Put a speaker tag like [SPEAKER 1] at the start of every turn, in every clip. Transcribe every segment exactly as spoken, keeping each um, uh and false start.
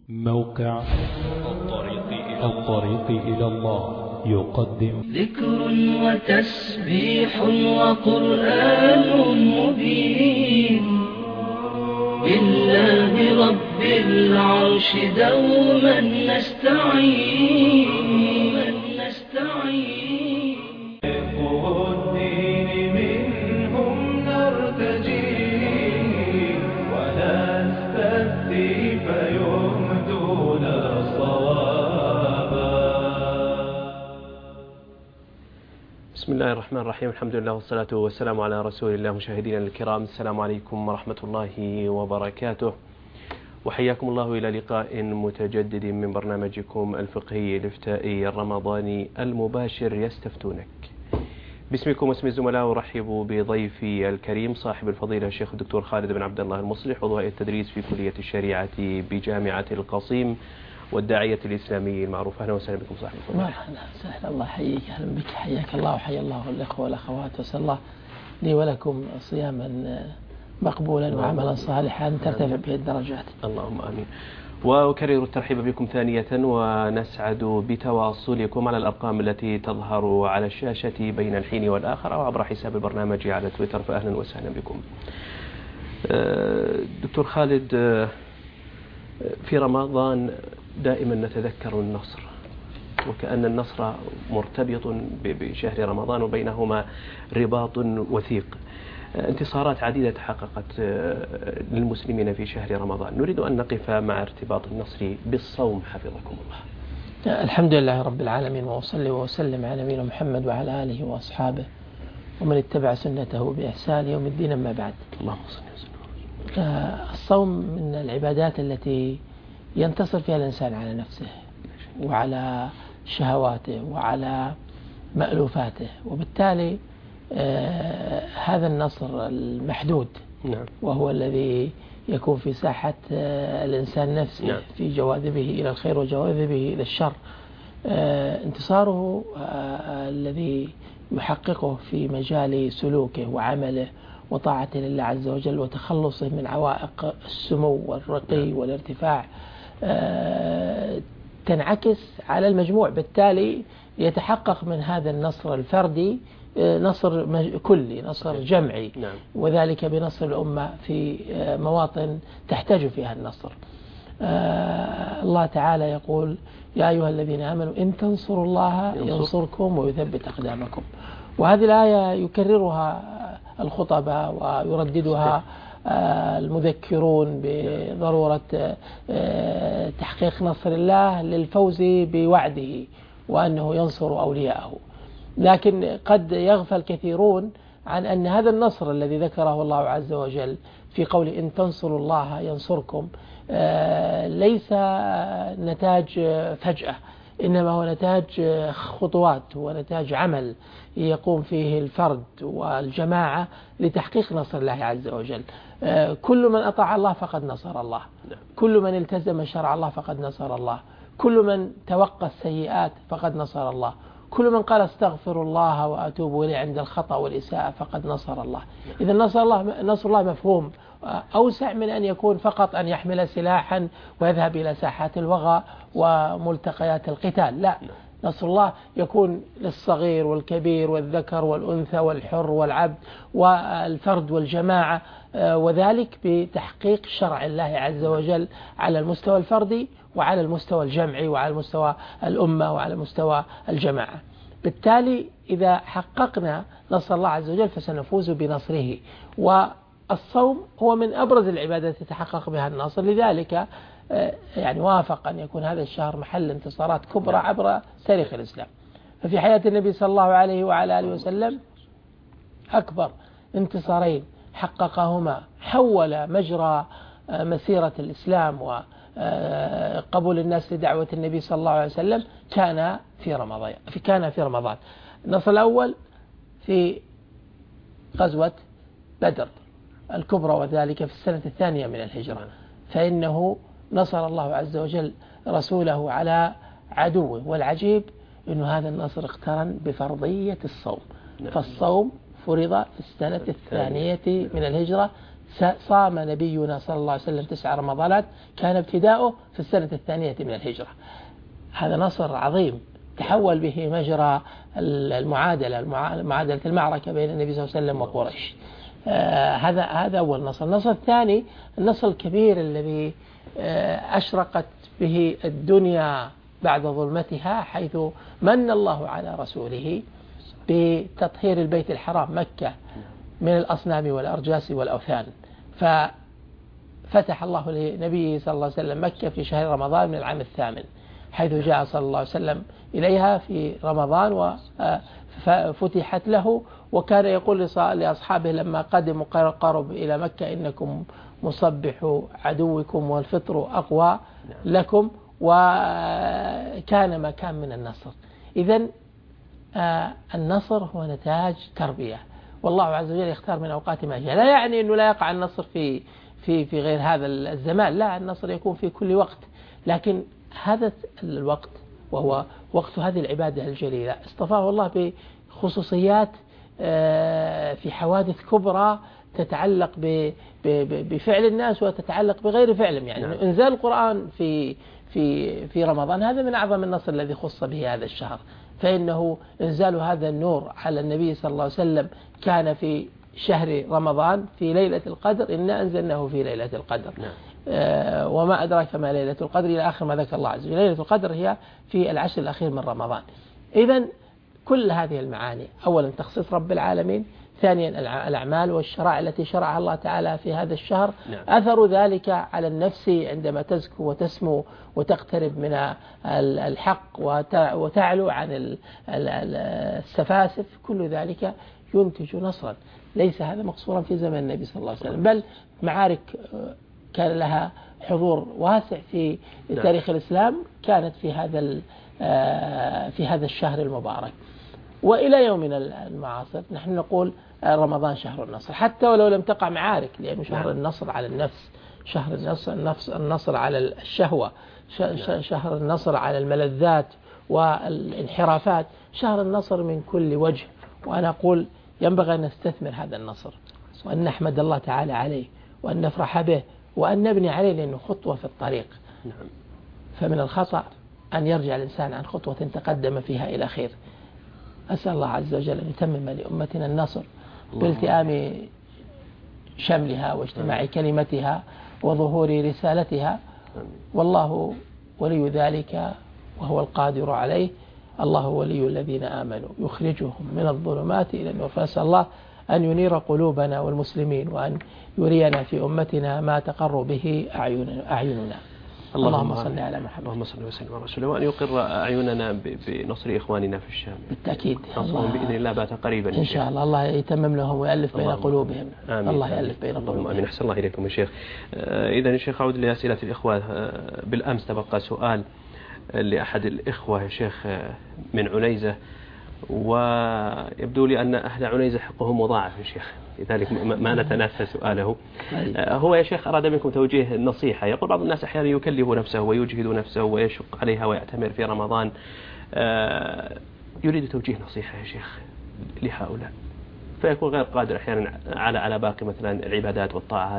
[SPEAKER 1] موقع الطريق إلى, الطريق إلى الله يقدم
[SPEAKER 2] ذكر وتسبيح وقرآن مبين بالله رب العرش دوما نستعين نستعين الدين منهم نرتجي ولا نستفتي فيمدون صوابا.
[SPEAKER 3] بسم الله الرحمن الرحيم. الحمد لله والصلاة والسلام على رسول الله. مشاهدينا الكرام، السلام عليكم ورحمة الله وبركاته، وحياكم الله إلى لقاء متجدد من برنامجكم الفقهي الإفتائي الرمضاني المباشر يستفتونك. باسمكم واسم الزملاء أرحب بضيفي الكريم صاحب الفضيلة الشيخ الدكتور خالد بن عبد الله المصلح، عضو هيئة التدريس في كلية الشريعة بجامعة القصيم والداعية الإسلامي المعروف. أهلا وسهلا بكم صاحب الفضيلة.
[SPEAKER 4] مرحبا سهلا، الله يحييك، أهلا بك، حياك الله وحيا الله الأخوة والأخوات، وأسأل الله لي ولكم صياما مقبولا وعملا صالحا ترتفع به الدرجات.
[SPEAKER 3] اللهم آمين. وأكرر الترحيب بكم ثانية، ونسعد بتواصلكم على الأرقام التي تظهر على الشاشة بين الحين والآخر أو عبر حساب البرنامج على تويتر، فأهلا وسهلا بكم. دكتور خالد، في رمضان دائما نتذكر النصر، وكأن النصر مرتبط بشهر رمضان وبينهما رباط وثيق. انتصارات عديدة تحققت للمسلمين في شهر رمضان، نريد أن نقف مع ارتباط النصر بالصوم حفظكم الله.
[SPEAKER 4] الحمد لله رب العالمين، وأصلي وأسلم على نبينا محمد وعلى آله وأصحابه ومن اتبع سنته بإحسان يوم الدين، أما بعد.
[SPEAKER 3] اللهم صل وسلم.
[SPEAKER 4] الصوم من العبادات التي ينتصر فيها الإنسان على نفسه وعلى شهواته وعلى مألوفاته، وبالتالي آه هذا النصر المحدود، نعم، وهو الذي يكون في ساحة آه الإنسان نفسه، نعم، في جواذبه إلى الخير وجواذبه إلى الشر. آه انتصاره آه الذي يحققه في مجال سلوكه وعمله وطاعته لله عز وجل وتخلصه من عوائق السمو والرقي والارتفاع، آه تنعكس على المجموع، بالتالي يتحقق من هذا النصر الفردي نصر كلي، نصر جمعي، نعم، وذلك بنصر الأمة في مواطن تحتاج فيها النصر. آه الله تعالى يقول: يا أيها الذين آمنوا إن تنصروا الله ينصركم ويثبت أقدامكم. وهذه الآية يكررها الخطباء ويرددها آه المذكرون بضرورة آه تحقيق نصر الله للفوز بوعده وأنه ينصر أولياءه. لكن قد يغفل كثيرون عن أن هذا النصر الذي ذكره الله عز وجل في قول إن تنصروا الله ينصركم ليس نتاج فجأة، إنما هو نتاج خطوات ونتاج عمل يقوم فيه الفرد والجماعة لتحقيق نصر الله عز وجل. كل من أطاع الله فقد نصر الله، كل من التزم شرع الله فقد نصر الله، كل من توقى السيئات فقد نصر الله، كل من قال استغفر الله وأتوب إليه عند الخطأ والإساءة فقد نصر الله. إذا نصر الله نصر الله مفهوم أوسع من أن يكون فقط أن يحمل سلاحا ويذهب إلى ساحات الوغى وملتقيات القتال، لا، نصر الله يكون للصغير والكبير والذكر والأنثى والحر والعبد والفرد والجماعة، وذلك بتحقيق شرع الله عز وجل على المستوى الفردي وعلى المستوى الجمعي وعلى مستوى الأمة وعلى مستوى الجماعة. بالتالي إذا حققنا نصر الله عز وجل فسنفوز بنصره. والصوم هو من أبرز العبادات يتحقق بها النصر، لذلك يعني وافق أن يكون هذا الشهر محل انتصارات كبرى عبر تاريخ الإسلام. ففي حياة النبي صلى الله عليه وعلى آله وسلم أكبر انتصارين حققهما حول مجرى مسيرة الإسلام وقبول الناس لدعوة النبي صلى الله عليه وسلم كان في رمضان. في كان في رمضان النصر الأول في غزوة بدر الكبرى، وذلك في السنة الثانية من الهجرة، فإنه نصر الله عز وجل رسوله على عدوه. والعجيب أن هذا النصر اقترن بفرضية الصوم، فالصوم فرض في السنة الثانية من الهجرة صام نبينا صلى الله عليه وسلم تسع رمضانات كان ابتداؤه في السنة الثانية من الهجرة. هذا نصر عظيم تحول به مجرى المعادلة معادلة المعركة بين النبي صلى الله عليه وسلم وقريش. آه هذا هذا أول نصر. النصر الثاني النصر الكبير الذي آه أشرقت به الدنيا بعد ظلمتها، حيث من الله على رسوله بتطهير البيت الحرام مكة من الأصنام والأرجاس والأوثان. ففتح الله لنبيه صلى الله عليه وسلم مكة في شهر رمضان من العام الثامن، حيث جاء صلى الله عليه وسلم إليها في رمضان وفتحت له، وكان يقول لأصحابه لما قدموا قرب إلى مكة إنكم مصبح عدوكم والفطر أقوى لكم، وكان ما كان من النصر. إذن النصر هو نتاج تربية، والله عز وجل يختار من أوقات ما جاء. لا يعني أنه لا يقع النصر في في في غير هذا الزمان، لا، النصر يكون في كل وقت، لكن هذا الوقت وهو وقت هذه العبادة الجليلة اصطفاه الله بخصوصيات في حوادث كبرى تتعلق بفعل الناس وتتعلق بغير فعلهم. يعني نعم. إنزال القرآن في في في رمضان هذا من أعظم النصر الذي خص به هذا الشهر، فإنه إنزال هذا النور على النبي صلى الله عليه وسلم كان في شهر رمضان في ليلة القدر، إنا أنزلناه في ليلة القدر. نعم. آه وما أدراك ما ليلة القدر إلى آخر ما ذكر الله عز وجل. ليلة القدر هي في العشر الأخير من رمضان. إذن كل هذه المعاني، أولا تخصيص رب العالمين، ثانيا الأعمال والشرائع التي شرعها الله تعالى في هذا الشهر. نعم. أثر ذلك على النفس عندما تزكو وتسمو وتقترب من الحق وتعلو عن السفاسف، كل ذلك ينتج نصرا. ليس هذا مقصورا في زمن النبي صلى الله عليه وسلم، بل معارك كان لها حضور واسع في تاريخ الإسلام كانت في هذا في هذا الشهر المبارك. وإلى يومنا المعاصر نحن نقول رمضان شهر النصر، حتى ولو لم تقع معارك، لأنه شهر النصر على النفس، شهر النصر, النصر, النصر على الشهوة، شهر النصر على الملذات والانحرافات، شهر النصر من كل وجه. وأنا أقول ينبغي أن نستثمر هذا النصر، وأن نحمد الله تعالى عليه، وأن نفرح به، وأن نبني عليه، لأنه خطوة في الطريق. فمن الخطأ أن يرجع الإنسان عن خطوة تقدم فيها إلى خير. أسأل الله عز وجل أن يتمم لأمتنا النصر بالتئام شملها واجتماع كلمتها وظهور رسالتها، والله ولي ذلك وهو القادر عليه. الله ولي الذين آمنوا يخرجهم من الظلمات إلى النور. فأسأل الله أن ينير قلوبنا والمسلمين، وأن يرينا في أمتنا ما تقر به أعيننا. اللهم صل على محمد.
[SPEAKER 3] اللهم صل وسلم على رسوله، وأن يقر أعيننا بنصر إخواننا في الشام
[SPEAKER 4] بالتأكيد.
[SPEAKER 3] نصرهم بإذن الله بات قريبا
[SPEAKER 4] إن شاء الله. الله يتمم لهم ويألف بين قلوبهم.
[SPEAKER 3] آمين.
[SPEAKER 4] الله يألف بين قلوبهم.
[SPEAKER 3] آمين. أحسن الله إليكم يا شيخ. إذا يا شيخ أعود لأسئلة الإخوة. بالأمس تبقى سؤال لأحد الإخوة يا شيخ من عنيزة، ويبدو لي أن أهل عنيزة حقهم مضاعف يا شيخ، لذلك ما نتناسى سؤاله. هو يا شيخ أراد منكم توجيه النصيحة. يقول بعض الناس أحيانا يكلف نفسه ويجهد نفسه ويشق عليها ويعتمر في رمضان، يريد توجيه نصيحة يا شيخ لهؤلاء، فيكون غير قادر أحيانا على على باقي مثلا العبادات والطاعات.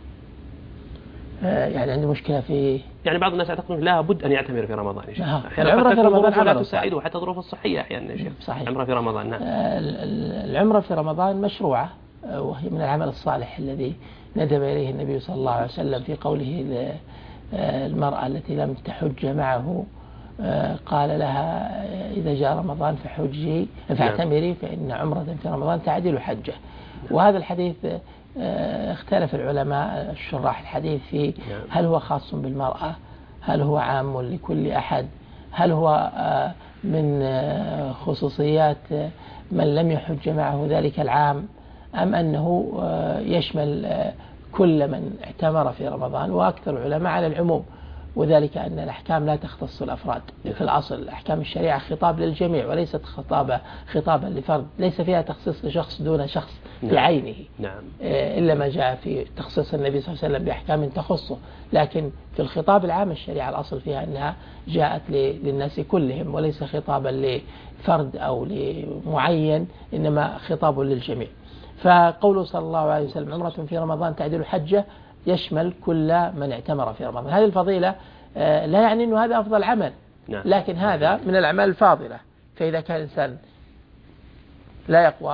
[SPEAKER 4] يعني عنده مشكلة في
[SPEAKER 3] يعني بعض الناس يعتقدون لا بد أن يعتمر في رمضان يا شيخ.
[SPEAKER 4] العمرة في رمضان
[SPEAKER 3] لا تساعده حتى ظروف الصحية أحيانا يا شيخ.
[SPEAKER 4] صحيح.
[SPEAKER 3] العمرة في رمضان. نعم.
[SPEAKER 4] العمرة في رمضان مشروعة، وهي من العمل الصالح الذي ندب إليه النبي صلى الله عليه وسلم في قوله المرأة التي لم تحج معه، قال لها إذا جاء رمضان فحجي فاعتمري فإن عمرة في رمضان تعدل حجة. وهذا الحديث اختلف العلماء الشراح الحديث في هل هو خاص بالمرأة، هل هو عام لكل أحد، هل هو من خصوصيات من لم يحج معه ذلك العام، أم أنه يشمل كل من اعتمر في رمضان. وأكثر العلماء على العموم، وذلك أن الأحكام لا تختص الأفراد. في الأصل أحكام الشريعة خطاب للجميع وليست خطابة خطابا لفرد، ليس فيها تخصيص لشخص دون شخص بعينه.
[SPEAKER 3] نعم.
[SPEAKER 4] إلا ما جاء في تخصيص النبي صلى الله عليه وسلم بأحكام تخصه، لكن في الخطاب العام الشريعة الأصل فيها أنها جاءت للناس كلهم، وليس خطابا لفرد أو لمعين، إنما خطاب للجميع. فقوله صلى الله عليه وسلم عمرة في رمضان تعدل حجة يشمل كل من اعتمر في رمضان. هذه الفضيلة لا يعني أنه هذا أفضل عمل، لكن هذا من الأعمال الفاضلة. فإذا كان الإنسان لا يقوى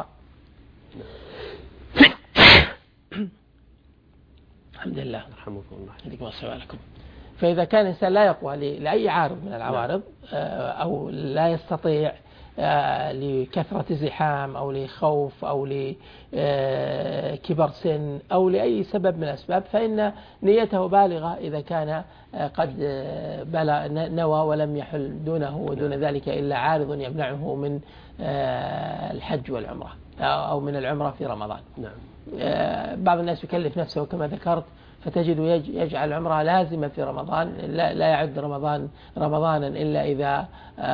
[SPEAKER 4] الحمد لله رحمكم الله يديكم السلام عليكم. فإذا كان الإنسان لا يقوى لأي عارض من العوارض أو لا يستطيع لكثرة زحام أو لخوف أو لكبر سن أو لأي سبب من الأسباب، فإن نيته بالغة إذا كان قد بلغ نوى ولم يحل دونه ودون ذلك إلا عارض يمنعه من الحج والعمرة أو من العمرة في رمضان. بعض الناس يكلف نفسه كما ذكرت فتجد يجعل عمرة لازمة في رمضان، لا يعد رمضان رمضانا إلا إذا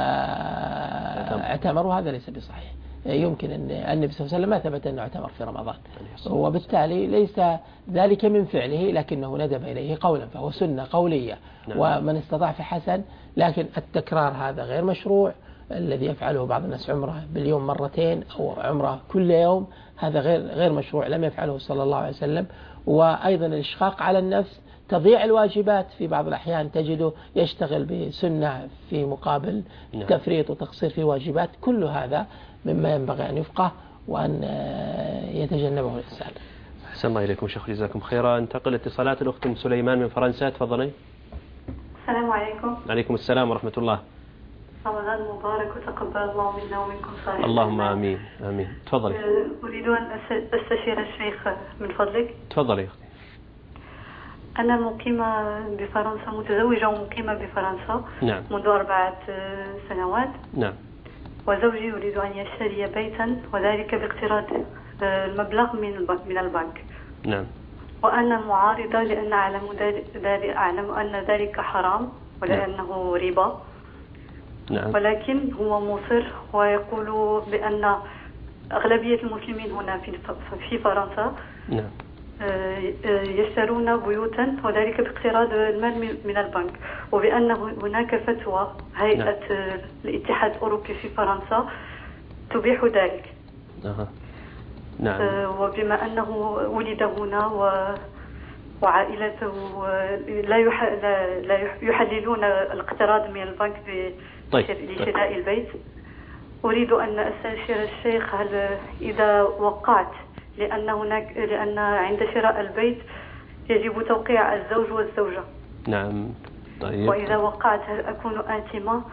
[SPEAKER 4] اعتمر، وهذا ليس بصحيح. يمكن أن النبي صلى الله عليه وسلم ما ثبت أنه اعتمر في رمضان، وبالتالي ليس ذلك من فعله لكنه ندب إليه قولا، فهو سنة قولية ومن استطاع فحسن. لكن التكرار هذا غير مشروع، الذي يفعله بعض الناس عمره باليوم مرتين أو عمره كل يوم هذا غير غير مشروع، لم يفعله صلى الله عليه وسلم. وأيضا الإشقاق على النفس، تضييع الواجبات في بعض الأحيان تجده يشتغل بسنة في مقابل تفريط وتقصير في واجبات، كل هذا مما ينبغي أن يفقه وأن يتجنبه الإنسان.
[SPEAKER 3] أحسن الله إليكم شيخ، جزاكم خيرا. انتقل اتصالات الأخت أم سليمان من فرنسا، تفضلي.
[SPEAKER 5] السلام عليكم.
[SPEAKER 3] عليكم السلام ورحمة الله.
[SPEAKER 5] رمضان مبارك وتقبل الله منا ومنكم صالح.
[SPEAKER 3] اللهم آمين آمين. تفضلي.
[SPEAKER 5] أريد أن أستشير الشيخ من فضلك.
[SPEAKER 3] تفضلي أختي.
[SPEAKER 5] أنا مقيمة بفرنسا، متزوجة ومقيمة بفرنسا.
[SPEAKER 3] نعم.
[SPEAKER 5] منذ أربعة سنوات.
[SPEAKER 3] نعم.
[SPEAKER 5] وزوجي يريد أن يشتري بيتا وذلك باقتراض المبلغ من من البنك.
[SPEAKER 3] نعم.
[SPEAKER 5] وأنا معارضة لأن أعلم ذلك أعلم أن ذلك حرام ولأنه ربا.
[SPEAKER 3] نعم.
[SPEAKER 5] ولكن هو مصر ويقول بأن أغلبية المسلمين هنا في في فرنسا
[SPEAKER 3] نعم.
[SPEAKER 5] يشترون بيوتا وذلك باقتراض المال من البنك، وبأن هناك فتوى هيئة نعم. الاتحاد الأوروبي في فرنسا تبيح ذلك.
[SPEAKER 3] أه. نعم.
[SPEAKER 5] وبما أنه ولد هنا و وعائلته لا لا يحللون الاقتراض من البنك لشراء البيت، أريد أن أستشير الشيخ هل إذا وقعت، لأن هناك لأن عند شراء البيت يجب توقيع الزوج والزوجة.
[SPEAKER 3] نعم. طيب.
[SPEAKER 5] وإذا وقعت هل أكون آثمة؟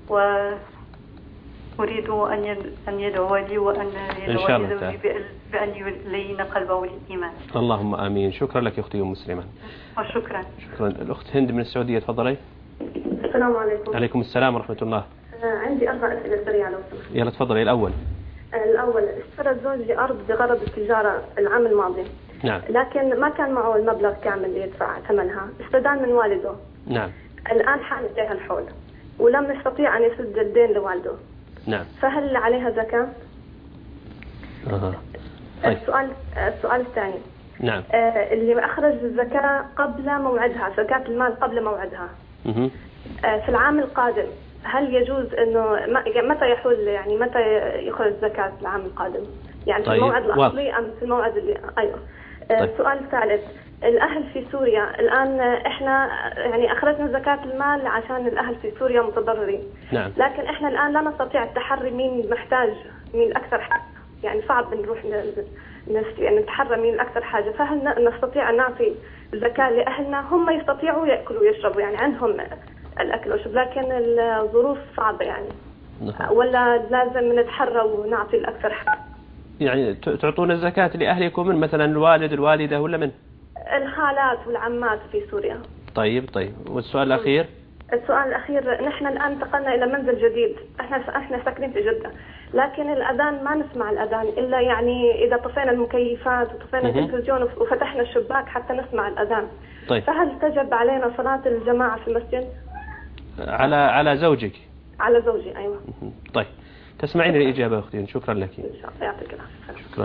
[SPEAKER 5] وأريد أن أن يدعو لي وأن يدعو لي زوجي بأن يلين قلبه للإيمان.
[SPEAKER 3] اللهم آمين. شكرا لك أختي أم مسلمة.
[SPEAKER 5] وشكرا.
[SPEAKER 3] شكرا. الأخت هند من السعودية، تفضلي.
[SPEAKER 6] السلام عليكم.
[SPEAKER 3] عليكم السلام ورحمة الله.
[SPEAKER 6] عندي أربع أسئلة سريعة لو سمحت.
[SPEAKER 3] يلا تفضلي. الأول.
[SPEAKER 6] الأول، اشترى زوجي أرض بغرض التجارة العام الماضي.
[SPEAKER 3] نعم.
[SPEAKER 6] لكن ما كان معه المبلغ كامل ليدفع ثمنها، استدان من والده.
[SPEAKER 3] نعم.
[SPEAKER 6] الآن حان عليها الحول ولم يستطيع أن يسد الدين لوالده.
[SPEAKER 3] نعم.
[SPEAKER 6] فهل عليها زكاة؟
[SPEAKER 3] أه. طيب.
[SPEAKER 6] السؤال السؤال الثاني.
[SPEAKER 3] نعم.
[SPEAKER 6] آه اللي أخرج الزكاة قبل موعدها، زكاة المال قبل موعدها.
[SPEAKER 3] مه.
[SPEAKER 6] آه في العام القادم هل يجوز إنه متى يحول، يعني متى يخرج زكاة العام القادم؟ يعني
[SPEAKER 3] طيب.
[SPEAKER 6] في الموعد الأصلي أم في الموعد اللي أيوه.
[SPEAKER 3] طيب.
[SPEAKER 6] السؤال الثالث، الأهل في سوريا الآن إحنا يعني أخرجنا زكاة المال عشان الأهل في سوريا متضررين.
[SPEAKER 3] نعم.
[SPEAKER 6] لكن إحنا الآن لا نستطيع التحري مين محتاج، مين الأكثر حاجة، يعني صعب نروح يعني نتحرى مين الأكثر حاجة. فهل نستطيع أن نعطي زكاة لأهلنا هم يستطيعوا يأكلوا ويشربوا، يعني عندهم الأكل والشرب، لكن الظروف صعبة يعني. نعم. ولا لازم نتحرى ونعطي الأكثر حاجة؟
[SPEAKER 3] يعني تعطون الزكاة لأهلكم من مثلا الوالد الوالدة ولا من؟
[SPEAKER 6] الخالات والعمات في سوريا.
[SPEAKER 3] طيب طيب. والسؤال الأخير؟
[SPEAKER 6] السؤال الأخير، نحن الآن انتقلنا إلى منزل جديد، احنا احنا ساكنين في جدة، لكن الأذان ما نسمع الأذان إلا يعني إذا طفينا المكيفات وطفينا التلفزيون وفتحنا الشباك حتى نسمع الأذان.
[SPEAKER 3] طيب.
[SPEAKER 6] فهل تجب علينا صلاة الجماعة في المسجد؟
[SPEAKER 3] على على زوجك؟
[SPEAKER 6] على زوجي أيوة.
[SPEAKER 3] طيب تسمعين الإجابة أختي، شكرا لك.
[SPEAKER 6] إن شاء الله، يعطيك العافية.
[SPEAKER 3] شكرا.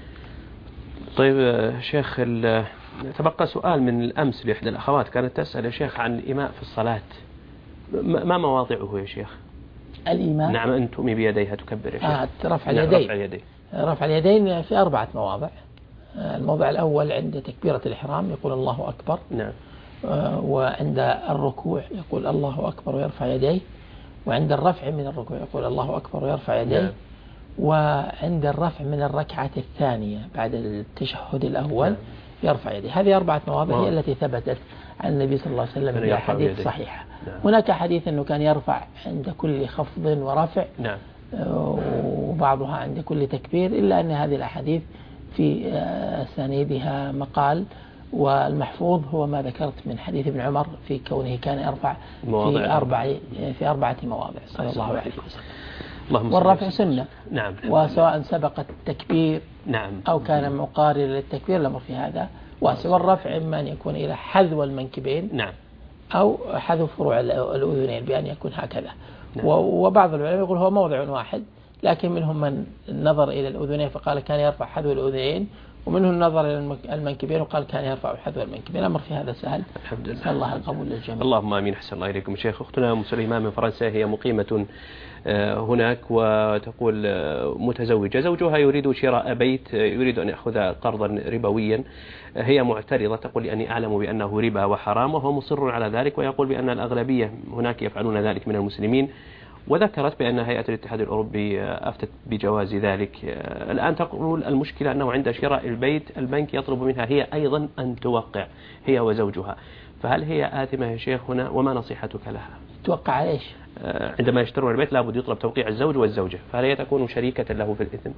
[SPEAKER 3] طيب شيخ، تبقى سؤال من الأمس لإحدى الأخوات، كانت تسأل يا شيخ عن الإيماء في الصلاة، ما مواضعه يا شيخ؟
[SPEAKER 4] الإيماء؟
[SPEAKER 3] نعم، أن تؤمي بيديها تكبر يا شيخ.
[SPEAKER 4] آه رفع
[SPEAKER 3] نعم.
[SPEAKER 4] اليدين.
[SPEAKER 3] رفع اليدين.
[SPEAKER 4] رفع اليدين في أربعة مواضع. الموضع الأول عند تكبيرة الإحرام يقول الله أكبر.
[SPEAKER 3] نعم.
[SPEAKER 4] وعند الركوع يقول الله أكبر ويرفع يديه. وعند الرفع من الركوع يقول الله أكبر ويرفع يديه. نعم. وعند الرفع من الركعة الثانية بعد التشهد الأول نعم. يرفع يديه. هذه أربعة مواضع هي التي ثبتت عن النبي صلى الله عليه وسلم في حديث صحيحة. نعم. هناك حديث أنه كان يرفع عند كل خفض ورفع. نعم. وبعضها عند كل تكبير، إلا أن هذه الأحاديث في أسانيدها مقال، والمحفوظ هو ما ذكرت من حديث ابن عمر في كونه كان يرفع في أربع في أربعة مواضع صلى الله عليه وسلم. والرفع سنة. نعم. وسواء سبق التكبير نعم. أو كان مقارن للتكبير الأمر في هذا واسع. والرفع إما أن يكون إلى حذو المنكبين نعم. أو حذو فروع الأذنين بأن يكون هكذا. نعم. وبعض العلماء يقول هو موضع واحد، لكن منهم من نظر إلى الأذنين فقال كان يرفع حذو الأذنين، ومنهم النظر إلى المنكبين وقال كان يرفع حذو المنكبين. الأمر في هذا سهل. الحمد لله. الله القبول للجميع.
[SPEAKER 3] اللهم آمين. حسن الله إليكم. شيخ، أختنا أم سليمان من فرنسا هي مقيمة هناك، وتقول متزوجة، زوجها يريد شراء بيت، يريد أن يأخذ قرضا ربويا، هي معترضة تقول لأني أعلم بأنه ربا وحرام، وهو مصر على ذلك، ويقول بأن الأغلبية هناك يفعلون ذلك من المسلمين، وذكرت بأن هيئة الاتحاد الأوروبي أفتت بجواز ذلك. الآن تقول المشكلة أنه عند شراء البيت البنك يطلب منها هي أيضا أن توقع هي وزوجها، فهل هي آثمة يا شيخ هنا، وما نصيحتك لها؟
[SPEAKER 4] توقع على إيش؟
[SPEAKER 3] عندما يشترون البيت لابد يطلب توقيع الزوج والزوجة، فهل هي تكون شريكة له في الإثم؟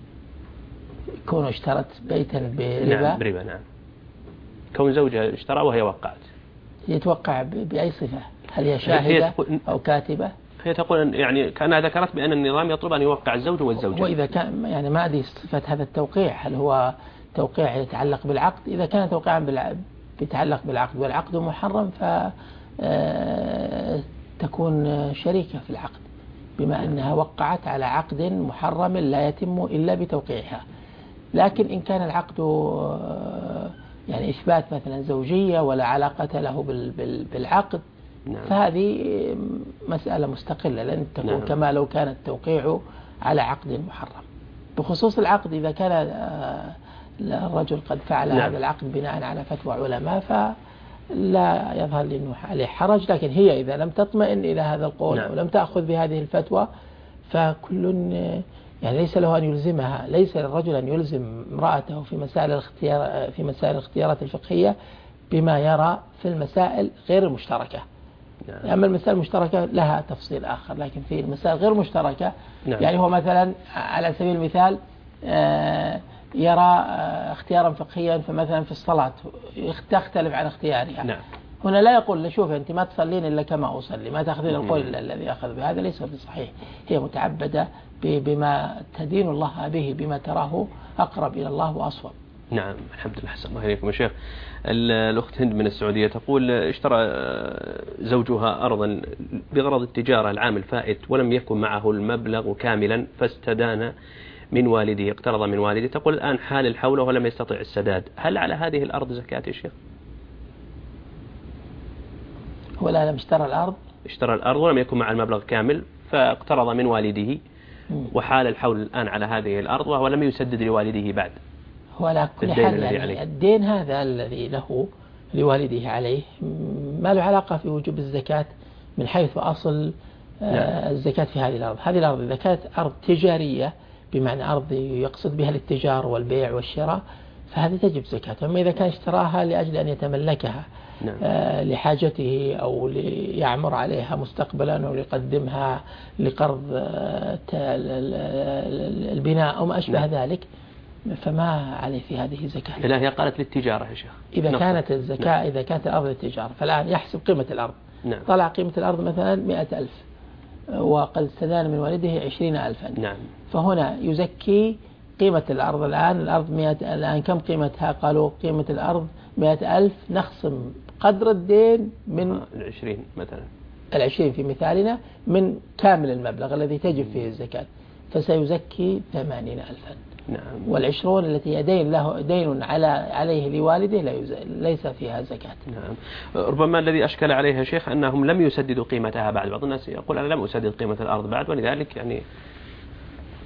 [SPEAKER 4] كونه اشترت بيتا بربا؟
[SPEAKER 3] نعم بربا. نعم. كون زوجها اشترى وهي وقعت.
[SPEAKER 4] هي توقع بأي صفة؟ هل هي شاهدة هي أو كاتبة؟
[SPEAKER 3] هي تقول يعني كأنها ذكرت بأن النظام يطلب أن يوقع الزوج والزوجة.
[SPEAKER 4] وإذا كان يعني ما أدري صفة هذا التوقيع، هل هو توقيع يتعلق بالعقد؟ إذا كان توقيعا يتعلق بالعقد والعقد محرم ف تكون شريكة في العقد، بما أنها وقعت على عقد محرم لا يتم إلا بتوقيعها. لكن إن كان العقد يعني إثبات مثلا زوجية ولا علاقة له بالعقد نعم. فهذه مسألة مستقلة لن تكون نعم. كما لو كان التوقيع على عقد محرم. بخصوص العقد إذا كان الرجل قد فعل نعم. هذا العقد بناء على فتوى علماء فلا يظهر لي أنه عليه حرج، لكن هي إذا لم تطمئن إلى هذا القول نعم. ولم تأخذ بهذه الفتوى فكل يعني ليس له أن يلزمها، ليس للرجل أن يلزم امرأته في مسائل الاختيار في مسائل الاختيارات الفقهية بما يرى في المسائل غير المشتركة. نعم. أما المسائل المشتركة لها تفصيل آخر، لكن في المسائل غير مشتركة نعم. يعني هو مثلا على سبيل المثال يرى اختيارا فقهيا فمثلا في الصلاة تختلف عن اختيارها نعم. هنا لا يقول شوف أنت ما تصلين إلا كما أصلي، ما تأخذين القول إلا الذي أخذ به، هذا ليس بصحيح. هي متعبدة بما تدين الله به، بما تراه أقرب إلى الله وأصوب.
[SPEAKER 3] نعم الحمد لله. حسن الله إليكم يا شيخ. الأخت هند من السعودية تقول اشترى زوجها أرضا بغرض التجارة العام الفائت ولم يكن معه المبلغ كاملا فاستدان من والده، اقترض من والده، تقول الآن حال الحول ولم يستطع السداد، هل على هذه الأرض زكاة يا شيخ؟
[SPEAKER 4] هو لا لم اشترى الأرض
[SPEAKER 3] اشترى الأرض ولم يكن مع المبلغ كامل فاقترض من والده وحال الحول الآن على هذه الأرض وهو لم يسدد لوالده بعد.
[SPEAKER 4] هو على كل حال يعني الدين هذا الذي له لوالده عليه ما له علاقة في وجوب الزكاة من حيث أصل آه الزكاة في هذه الأرض. هذه الأرض إذا كانت أرض تجارية بمعنى أرض يقصد بها الاتجار والبيع والشراء فهذه تجب زكاة. أما إذا كان اشتراها لأجل أن يتملكها نعم. آه لحاجته أو ليعمر عليها مستقبلا أو ليقدمها لقرض آه البناء أو ما أشبه نعم. ذلك فما عليه في هذه زكاة.
[SPEAKER 3] لا هي قالت للتجارة يا شيخ.
[SPEAKER 4] إذا نفط. كانت الزكاة نعم. إذا كانت الأرض للتجارة فالآن يحسب قيمة الأرض نعم. طلع قيمة الأرض مثلا مئة ألف وقد استدان من والده عشرين ألفا
[SPEAKER 3] نعم.
[SPEAKER 4] فهنا يزكي قيمة الأرض. الآن الأرض مئة الآن كم قيمتها؟ قالوا قيمة الأرض مئة ألف، نخصم قدر الدين من
[SPEAKER 3] العشرين مثلا
[SPEAKER 4] العشرين في مثالنا من كامل المبلغ الذي تجب فيه الزكاة فسيزكي ثمانين ألفا
[SPEAKER 3] نعم.
[SPEAKER 4] والعشرون التي هي دين له دين على عليه لوالده لا ليس فيها زكاة.
[SPEAKER 3] نعم. ربما الذي أشكل عليها شيخ أنهم لم يسددوا قيمتها بعد، بعض الناس يقول أنا لم أسدد قيمة الأرض بعد ولذلك يعني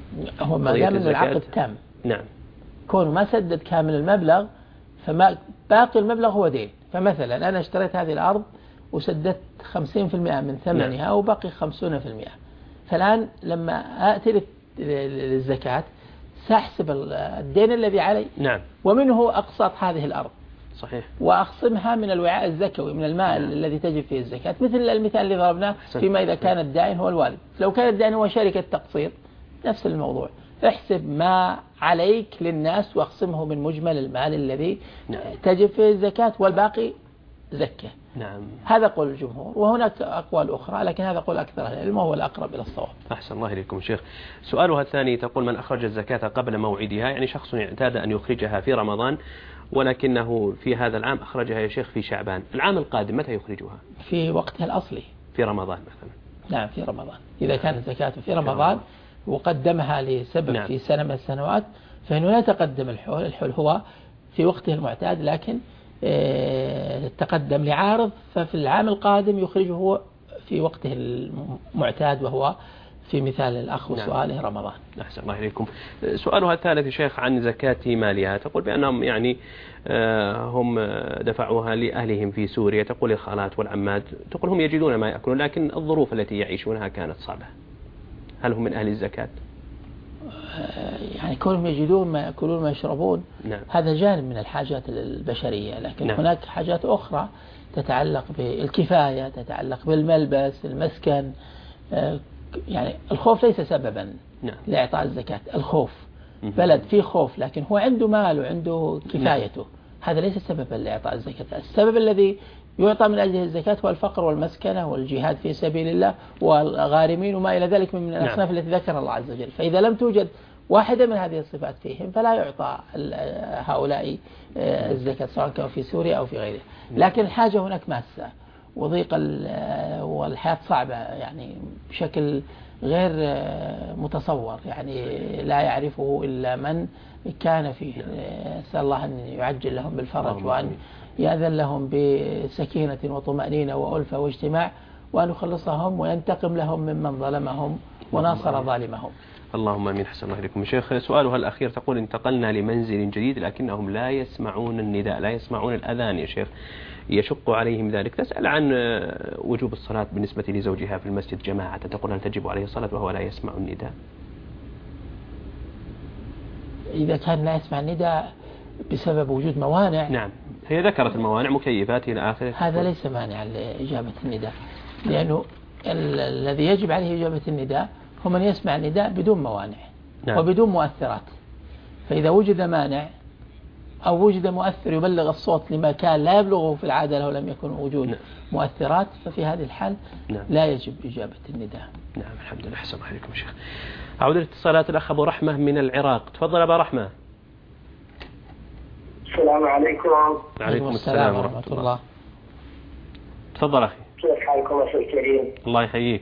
[SPEAKER 4] هو ما دام أن العقد تام.
[SPEAKER 3] نعم.
[SPEAKER 4] كونه ما سدد كامل المبلغ فما باقي المبلغ هو دين. فمثلا أنا اشتريت هذه الأرض وسددت خمسين بالمئة من ثمنها. نعم. وبقي خمسين بالمئة. فالآن لما آتي للزكاة سأحسب الدين الذي علي.
[SPEAKER 3] نعم.
[SPEAKER 4] ومنه أقسط هذه الأرض.
[SPEAKER 3] صحيح.
[SPEAKER 4] وأخصمها من الوعاء الزكوي من المال. نعم. الذي تجب فيه الزكاة، مثل المثال اللي ضربناه فيما إذا كان الدائن هو الوالد. لو كان الدائن هو شركة تقسيط نفس الموضوع، احسب ما عليك للناس واخصمه من مجمل المال الذي. نعم. تجب فيه الزكاة والباقي زكاة.
[SPEAKER 3] نعم.
[SPEAKER 4] هذا قول الجمهور، وهناك أقوال أخرى لكن هذا قول أكثر أهل العلم وهو الأقرب إلى الصواب.
[SPEAKER 3] أحسن الله إليكم شيخ. سؤالها الثاني تقول: من أخرج الزكاة قبل موعدها، يعني شخص اعتاد أن يخرجها في رمضان ولكنه في هذا العام أخرجها يا شيخ في شعبان، العام القادم متى يخرجها؟
[SPEAKER 4] في وقتها الأصلي في
[SPEAKER 3] رمضان مثلا.
[SPEAKER 4] نعم في رمضان. إذا كانت زكاته في رمضان وقدمها لسبب. نعم. في سنة من السنوات فإنه لا يتقدم الحول. الحول هو في وقته المعتاد، لكن اه تقدم لعارض، ففي العام القادم يخرجه هو في وقته المعتاد وهو في مثال الأخ وسؤاله. نعم. رمضان.
[SPEAKER 3] أحسن الله إليكم. سؤالها الثالث شيخ عن زكاة مالها، تقول بأنهم يعني هم دفعوها لأهلهم في سوريا، تقول الخالات والعمات، تقول هم يجدون ما يأكلون لكن الظروف التي يعيشونها كانت صعبة، هل هم من أهل الزكاة؟
[SPEAKER 4] يعني كونهم يجدون ما يأكلون ما يشربون.
[SPEAKER 3] نعم.
[SPEAKER 4] هذا جانب من الحاجات البشرية، لكن
[SPEAKER 3] نعم.
[SPEAKER 4] هناك حاجات أخرى تتعلق بالكفاية، تتعلق بالملبس، المسكن. يعني الخوف ليس سببا. نعم. لإعطاء الزكاة. الخوف بلد فيه خوف لكن هو عنده مال وعنده كفايته. نعم. هذا ليس سببا لإعطاء الزكاة. السبب الذي يعطى من أجله الزكاة هو الفقر والمسكنة والجهاد في سبيل الله والغارمين وما إلى ذلك من الأصناف. نعم. التي ذكر الله عز وجل. فإذا لم توجد واحدة من هذه الصفات فيهم فلا يعطى هؤلاء الزكاة سواء كانوا في سوريا أو في غيره. لكن الحاجة هناك ماسة وضيق والحياة صعبة يعني بشكل غير متصور، يعني لا يعرفه إلا من كان فيه. أسأل الله أن يعجل لهم بالفرج وأن يأذن لهم بسكينة وطمأنينة وألفة واجتماع، وأن يخلصهم وينتقم لهم ممن ظلمهم وناصر ظالمهم.
[SPEAKER 3] اللهم امين. حسن الله اليكم شيخ. سؤالها الأخير تقول: انتقلنا لمنزل جديد لكنهم لا يسمعون النداء، لا يسمعون الأذان يا شيخ، يشق عليهم ذلك. تسأل عن وجوب الصلاة بالنسبة لزوجها في المسجد جماعة، تقول هل تجب عليه الصلاة وهو لا يسمع النداء؟
[SPEAKER 4] إذا كان لا يسمع النداء بسبب وجود موانع.
[SPEAKER 3] نعم. هي ذكرت الموانع مكيفات إلى آخره.
[SPEAKER 4] هذا ليس مانع لإجابة النداء، لأنه الذي يجب عليه إجابة النداء هو من يسمع النداء بدون موانع. نعم. وبدون مؤثرات. فإذا وجد مانع أو وجد مؤثر يبلغ الصوت لما كان لا يبلغه في العادة لو لم يكن وجود. نعم. مؤثرات، ففي هذه الحال. نعم. لا يجب إجابة النداء.
[SPEAKER 3] نعم. الحمد لله. حسن الله عليكم شيخ. أعود الاتصالات. الأخ أبو رحمة من العراق، تفضل أبو رحمة.
[SPEAKER 7] السلام عليكم.
[SPEAKER 3] وعليكم السلام ورحمة الله. تفضل أخي.
[SPEAKER 7] كيف حالكم أخي الكريم؟
[SPEAKER 3] الله يحييك.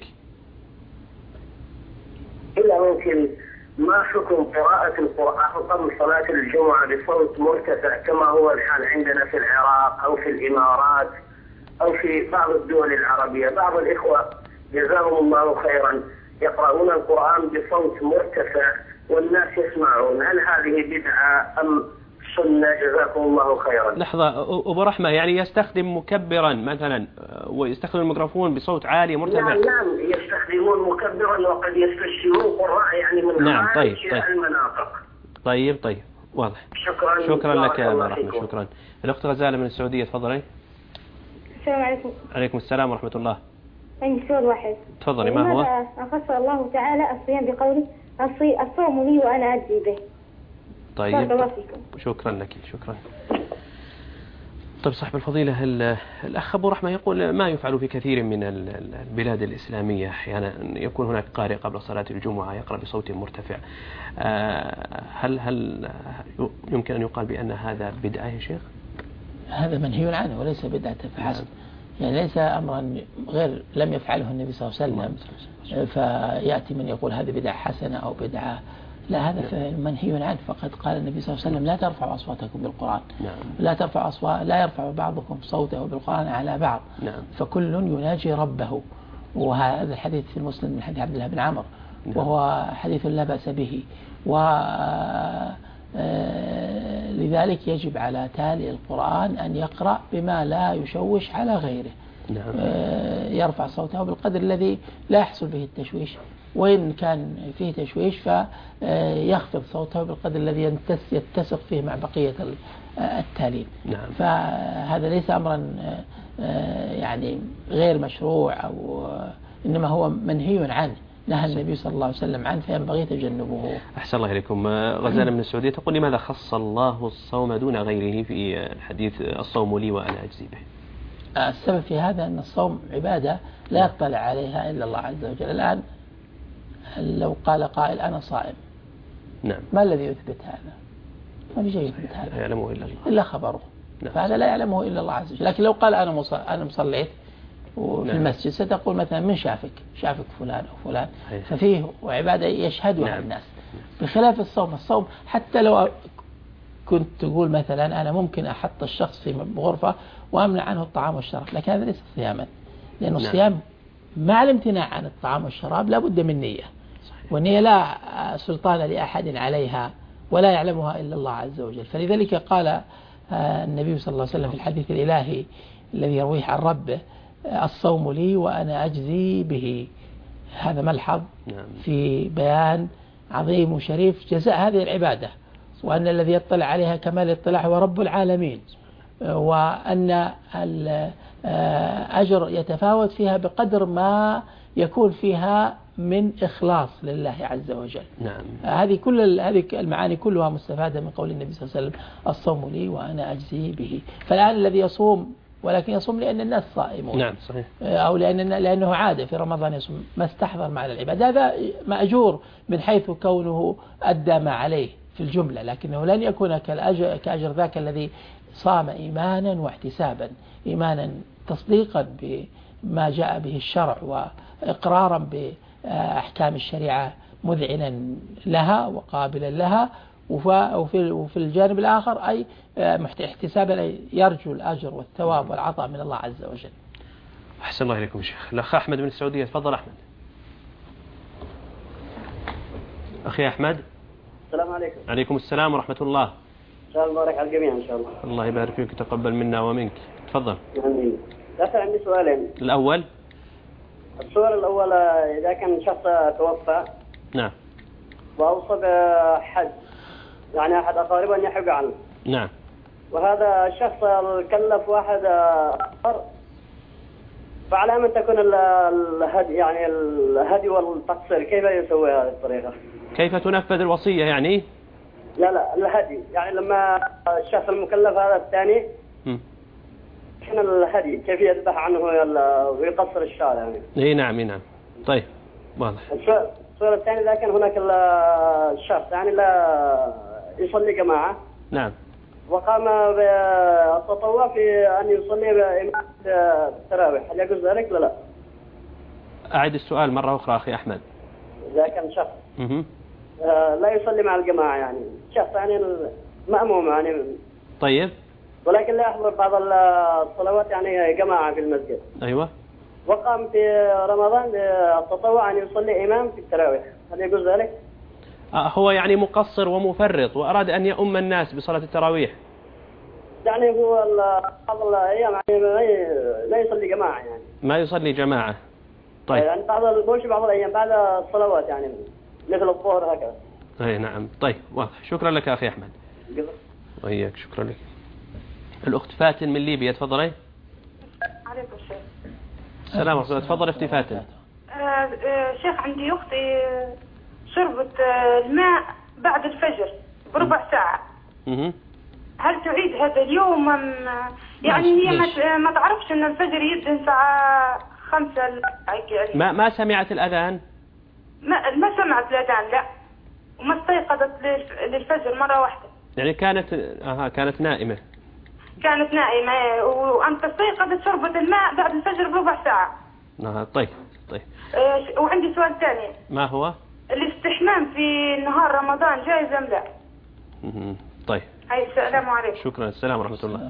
[SPEAKER 7] إلا ممكن ما حكم قراءة القرآن قبل صلاة الجمعة بصوت مرتفع كما هو الحال عندنا في العراق أو في الإمارات أو في بعض الدول العربية؟ بعض الإخوة جزاهم الله خيرا يقرؤون القرآن بصوت مرتفع والناس يسمعون، هل هذه بدعة أم سنة؟ جزاكم الله خيرا.
[SPEAKER 3] لحظة أبو رحمة، يعني يستخدم مكبرا مثلا ويستخدم الميكروفون بصوت عالي مرتفع؟
[SPEAKER 7] نعم نعم يستخدمون مكبرا وقد يستشيرون قراء يعني من
[SPEAKER 3] نعم.
[SPEAKER 7] خارج
[SPEAKER 3] طيب. طيب.
[SPEAKER 7] المناطق.
[SPEAKER 3] طيب طيب واضح.
[SPEAKER 7] شكرا.
[SPEAKER 3] شكرا لك يا أبو رحمة. شكرا. الأخت غزالة من السعودية، تفضلي.
[SPEAKER 8] السلام عليكم.
[SPEAKER 3] عليكم السلام ورحمة الله.
[SPEAKER 8] عندي سؤال واحد.
[SPEAKER 3] تفضلي. ما هو؟
[SPEAKER 8] أخص الله تعالى الصيام بقوله الصوم لي وأنا أجزي به.
[SPEAKER 3] طيب. شكرا لك. شكرا. طيب صاحب الفضيلة، الأخ أبو رحمة يقول ما يفعل في كثير من البلاد الإسلامية، أحيانا يعني يكون هناك قارئ قبل صلاة الجمعة يقرأ بصوت مرتفع، هل هل يمكن أن يقال بأن هذا بدعة يا شيخ؟
[SPEAKER 4] هذا منهي عنه وليس بدعة فحسب، يعني ليس أمرا غير لم يفعله النبي صلى الله عليه وسلم فيأتي من يقول هذه بدعة حسنة أو بدعة، لا، هذا منهي عنه. فقد قال النبي صلى الله عليه وسلم لا ترفعوا أصواتكم بالقرآن.
[SPEAKER 3] نعم.
[SPEAKER 4] لا ترفعوا أصوات لا يرفع بعضكم صوته بالقرآن على بعض.
[SPEAKER 3] نعم.
[SPEAKER 4] فكل يناجي ربه، وهذا الحديث في المسلم من حديث عبد الله بن عمرو. وهو حديث لا بأس به، ولذلك يجب على تالي القرآن أن يقرأ بما لا يشوش على غيره. نعم. يرفع صوته بالقدر الذي لا يحصل به التشويش، وإن كان فيه تشويش فيخفض صوته بالقدر الذي يتسق فيه مع بقية التالين. نعم. فهذا ليس أمرا يعني غير مشروع، أو إنما هو منهي عنه، نهى النبي صلى الله عليه وسلم عنه، فينبغي تجنبه.
[SPEAKER 3] أحسن الله إليكم. غزالة من السعودية تقول: لماذا خص الله الصوم دون غيره في الحديث الصوم لي وأنا أجزي به؟
[SPEAKER 4] السبب في هذا أن الصوم عبادة لا يطلع عليها إلا الله عز وجل. الآن لو قال قائل أنا صائم، نعم، ما الذي يثبت هذا؟ ما في شيء يثبت هذا،
[SPEAKER 3] لا يعلمه إلا الله،
[SPEAKER 4] إلا خبره. نعم. فهذا لا يعلمه إلا الله عز وجل. لكن لو قال أنا أنا مصليت وفي نعم. المسجد، ستقول مثلا من شافك؟ شافك فلان أو فلان، هي. ففيه وعبادة يشهدها نعم. الناس، بخلاف الصوم. الصوم حتى لو كنت تقول مثلا أنا ممكن أحط الشخص في غرفة وأمنع عنه الطعام والشراب، لكن هذا ليس صياما، لأن نعم. الصيام مع الامتناع عن الطعام والشراب لا بد من نية، والنية لا سلطان لأحد عليها ولا يعلمها إلا الله عز وجل. فلذلك قال النبي صلى الله عليه وسلم في الحديث الإلهي الذي يرويه عن ربه: الصوم لي وأنا أجزي به. هذا ملحظ نعم. في بيان عظيم وشريف جزاء هذه العبادة، وأن الذي يطلع عليها كمال الاطلاع هو رب العالمين، وأن الأجر يتفاوت فيها بقدر ما يكون فيها من إخلاص لله عز وجل. نعم. هذه كل هذه المعاني كلها مستفادة من قول النبي صلى الله عليه وسلم: الصوم لي وأنا أجزي به. فالآن الذي يصوم ولكن يصوم لأن الناس صائمون، نعم صحيح، أو لأن لأنه عادة في رمضان يصوم، ما استحضر معنى العبادة، هذا مأجور من حيث كونه أدى ما عليه في الجملة، لكنه لن يكون كالأجر كأجر ذاك الذي صام إيمانا واحتسابا، إيمانا تصديقا بما جاء به الشرع وإقرارا بأحكام الشريعة مذعنا لها وقابلا لها، وفي الجانب الآخر أي احتسابا يرجو الأجر والثواب والعطاء من الله عز وجل.
[SPEAKER 3] أحسن الله إليكم شيخ. الأخ أحمد من السعودية، تفضل أحمد. أخي أحمد.
[SPEAKER 9] السلام عليكم.
[SPEAKER 3] عليكم السلام ورحمة الله.
[SPEAKER 9] إن شاء الله بارك على الجميع إن شاء الله.
[SPEAKER 3] الله يبارك فيك وتقبل منا ومنك. تفضل.
[SPEAKER 9] آمين. لكن عندي سؤالين.
[SPEAKER 3] الأول.
[SPEAKER 9] السؤال الأول: إذا كان شخص توفى. نعم. وأوصى بحج، يعني أحد أقاربه أن يحج عنه.
[SPEAKER 3] نعم.
[SPEAKER 9] وهذا الشخص كلف واحد آخر، فعلى من تكون الهدي، يعني الهدي والتقصير، كيف يسوي هذه الطريقة؟
[SPEAKER 3] كيف تنفذ الوصية يعني؟
[SPEAKER 9] لا لا الهدي، يعني لما الشخص المكلف هذا الثاني كان الهدي كيف يذبح عنه ويقصر الشارع يعني.
[SPEAKER 3] اي نعم اي نعم. طيب واضح.
[SPEAKER 9] السؤال الثاني: إذا كان هناك الشخص يعني لا يصلي جماعة، نعم، وقام بالتطوع في أن يصلي بإمام التراويح، هل يجوز ذلك ولا لا؟
[SPEAKER 3] أعد السؤال مرة أخرى أخي أحمد.
[SPEAKER 9] إذا كان شخص م- لا يصلي مع الجماعة، يعني شخص يعني مأموم يعني،
[SPEAKER 3] طيب،
[SPEAKER 9] ولكن لا يحضر بعض الصلوات يعني جماعة في المسجد،
[SPEAKER 3] أيوة،
[SPEAKER 9] وقام في رمضان بالتطوع أن يصلي إمام في التراويح، هل يجوز ذلك؟
[SPEAKER 3] هو يعني مقصر ومفرط وأراد أن يؤم الناس بصلاة التراويح،
[SPEAKER 9] يعني هو بعض الأيام يعني لا يصلي جماعة، يعني
[SPEAKER 3] ما يصلي جماعة. طيب،
[SPEAKER 9] يعني بعض الموش بعض الأيام بعد الصلوات يعني مثل الظهر هكذا.
[SPEAKER 3] أي نعم. طيب واضح. شكرا لك أخي أحمد. وإياك. شكرا لك. الأخت فاتن من ليبيا، تفضلي.
[SPEAKER 10] عليكم السلام.
[SPEAKER 3] السلام عليكم. تفضل أختي فاتن.
[SPEAKER 10] آه شيخ، عندي أختي شربت الماء بعد الفجر بربع ساعة.
[SPEAKER 3] مه.
[SPEAKER 10] هل تعيد هذا اليوم أم يعني هي ما ما تعرفش أن الفجر يبدأ الساعة خمسة يعني.
[SPEAKER 3] ما ما سمعت الأذان؟
[SPEAKER 10] ما ما سمعت الأذان لا، وما استيقظت للفجر مرة واحدة.
[SPEAKER 3] يعني كانت آه كانت نائمة.
[SPEAKER 10] كانت نائمة وأنت استيقظت شربت الماء بعد الفجر بربع ساعة.
[SPEAKER 3] آه طيب طيب.
[SPEAKER 10] آه وعندي سؤال ثاني.
[SPEAKER 3] ما هو؟
[SPEAKER 10] الاستحمام في نهار رمضان جائز أم لا؟
[SPEAKER 3] طيب.
[SPEAKER 10] أي السلام عليكم.
[SPEAKER 3] شكرا. السلام ورحمة الله.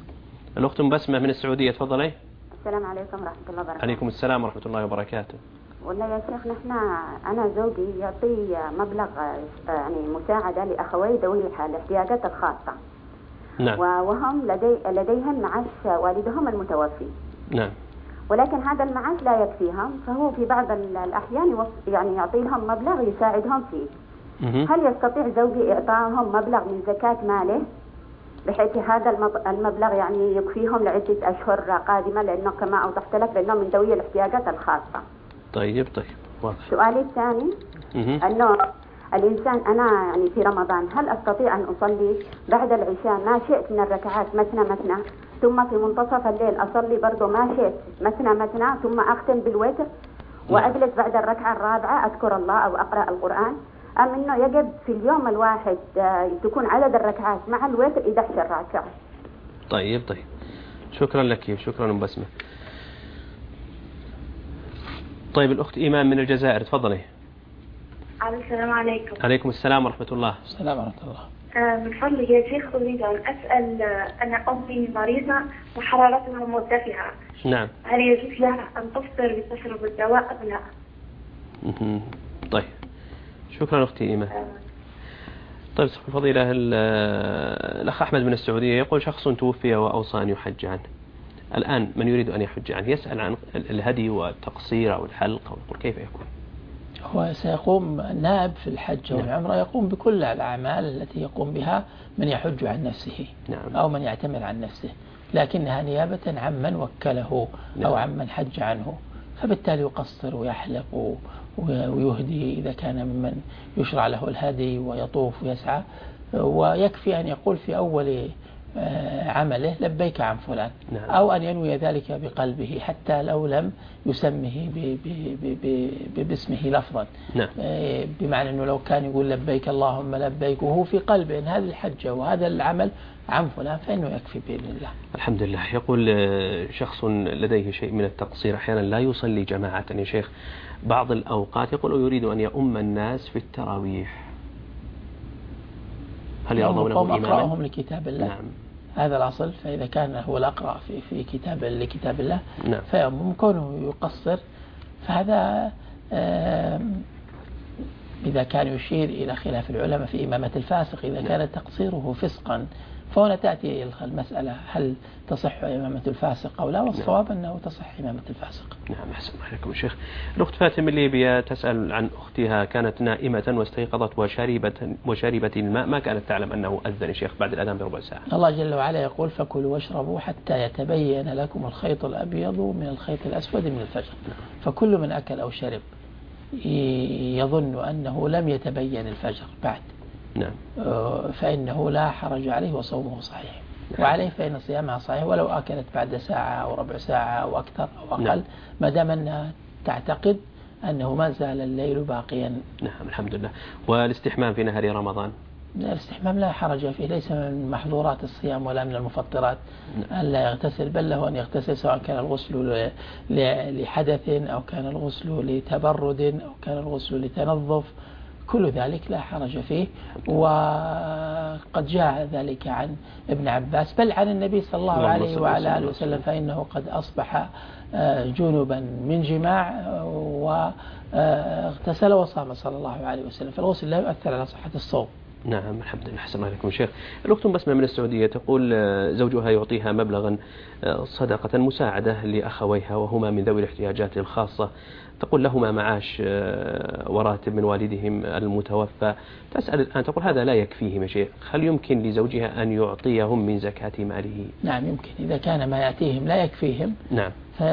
[SPEAKER 3] الأخت بسمة من السعودية، تفضلي.
[SPEAKER 11] السلام عليكم ورحمة الله وبركاته.
[SPEAKER 3] عليكم السلام ورحمة الله وبركاته.
[SPEAKER 11] ولا يا شيخ نحن أنا زوجي يعطي مبلغ يعني مساعدة لأخوي ذوي الاحتياجات الخاصة.
[SPEAKER 3] نعم.
[SPEAKER 11] وهم لدي لديهم معاش والدهم المتوفي.
[SPEAKER 3] نعم.
[SPEAKER 11] ولكن هذا المعاش لا يكفيهم، فهو في بعض الأحيان يعني يعطي لهم مبلغ يساعدهم فيه. هل يستطيع زوجي إعطائهم مبلغ من زكاة ماله بحيث هذا المبلغ يعني يكفيهم لعدة أشهر قادمة، لأنه كما أوضحت لك لأنه من ذوي الاحتياجات الخاصة.
[SPEAKER 3] طيب طيب واضح.
[SPEAKER 11] سؤالي الثاني أنه الإنسان أنا يعني في رمضان هل أستطيع أن أصلي بعد العشاء ما شئت من الركعات مثنى مثنى، ثم في منتصف الليل أصلي برضو ما شئت مثنى مثنى، ثم أختم بالوتر وأجلس بعد الركعة الرابعة أذكر الله أو أقرأ القرآن، أم أنه يجب في اليوم الواحد تكون عدد الركعات مع الوتر إحدى عشرة ركعة؟
[SPEAKER 3] طيب طيب شكرا لك وشكرا أم بسمة. طيب الأخت إيمان من الجزائر تفضلي.
[SPEAKER 12] السلام عليكم.
[SPEAKER 3] عليكم السلام ورحمة الله.
[SPEAKER 4] السلام ورحمة الله.
[SPEAKER 12] من فضلك يا شيخ أريد أن أسأل، أنا أمي مريضة وحرارتها مرتفعة.
[SPEAKER 3] نعم.
[SPEAKER 12] هل يجوز لها أن تفطر بتشرب الدواء أم لا؟
[SPEAKER 3] طيب شكرا أختي إيمان. طيب صاحب الفضيلة الأخ أحمد من السعودية يقول شخص توفي وأوصى أن يحج عنه. الآن من يريد أن يحج عنه يسأل عن الهدي والتقصير أو الحلق أو يقول كيف يكون؟
[SPEAKER 4] هو سيقوم نائب في الحج والعمرة يقوم بكل الأعمال التي يقوم بها من يحج عن نفسه.
[SPEAKER 3] نعم.
[SPEAKER 4] أو من يعتمر عن نفسه، لكنها نيابة عمن وكله. نعم. أو عمن حج عنه، فبالتالي يقصر ويحلق ويهدي إذا كان ممن يشرع له الهدي ويطوف ويسعى، ويكفي أن يقول في أول عمله لبيك عن فلان.
[SPEAKER 3] نعم.
[SPEAKER 4] أو أن ينوي ذلك بقلبه حتى لو لم يسمه باسمه لفظا.
[SPEAKER 3] نعم.
[SPEAKER 4] بمعنى أنه لو كان يقول لبيك اللهم لبيك وهو في قلبه أن هذه الحجة وهذا العمل عن فلان فإنه يكفي بإذن الله.
[SPEAKER 3] الحمد لله. يقول شخص لديه شيء من التقصير أحيانا لا يصلي جماعة يا شيخ بعض الأوقات، يقول يريد أن يؤم الناس في التراويح، هل يرضونه إماما؟
[SPEAKER 4] أقرأهم لكتاب الله.
[SPEAKER 3] نعم.
[SPEAKER 4] هذا الأصل، فإذا كان هو الأقرأ في في كتاب لكتاب الله.
[SPEAKER 3] نعم.
[SPEAKER 4] فيؤم كونه يقصر فهذا إذا كان يشير إلى خلاف العلماء في إمامة الفاسق إذا
[SPEAKER 3] نعم.
[SPEAKER 4] كان تقصيره فسقا، فهنا تأتي المسألة هل تصح إمامة الفاسق أو لا، والصواب نعم. أنه تصح إمامة الفاسق.
[SPEAKER 3] نعم. أحسن الله عليكم الشيخ. الأخت فاتن من ليبيا تسأل عن أختها كانت نائمة واستيقظت وشربت وشربت الماء، ما كانت تعلم أنه أذن الشيخ بعد الأذان بربع ساعة.
[SPEAKER 4] الله جل وعلا يقول فكلوا واشربوا حتى يتبين لكم الخيط الأبيض من الخيط الأسود من الفجر. نعم. فكل من أكل أو شرب يظن أنه لم يتبين الفجر بعد،
[SPEAKER 3] نعم.
[SPEAKER 4] فإنه لا حرج عليه وصومه صحيح. نعم. وعليه فإن صيامها صحيح ولو أكلت بعد ساعة أو ربع ساعة أو أكثر أو أقل. نعم. ما دام أنها تعتقد أنه ما زال الليل باقيا.
[SPEAKER 3] نعم الحمد لله. والاستحمام في نهار رمضان؟
[SPEAKER 4] الاستحمام لا حرج فيه، ليس من محظورات الصيام ولا من المفطرات. نعم. أن لا يغتسل، بل له أن يغتسل سواء كان الغسل لحدث أو كان الغسل لتبرد أو كان الغسل لتنظف، كل ذلك لا حرج فيه. وقد جاء ذلك عن ابن عباس بل عن النبي صلى الله عليه وعلى آله وسلم، فإنه قد أصبح جنبا من جماع واغتسل وصام صلى الله عليه وسلم، فالغسل لا يؤثر على صحة الصوم.
[SPEAKER 3] نعم الحمد لله. أحسن الله عليكم شيخ. الأخت بسمة من السعودية تقول زوجها يعطيها مبلغا صدقة مساعدة لأخويها وهما من ذوي الاحتياجات الخاصة، تقول لهما معاش وراتب من والدهم المتوفى، تسأل الآن تقول هذا لا يكفيهم يا شيخ، هل يمكن لزوجها أن يعطيهم من زكاة ماله؟
[SPEAKER 4] نعم يمكن، إذا كان ما يأتيهم لا يكفيهم.
[SPEAKER 3] نعم.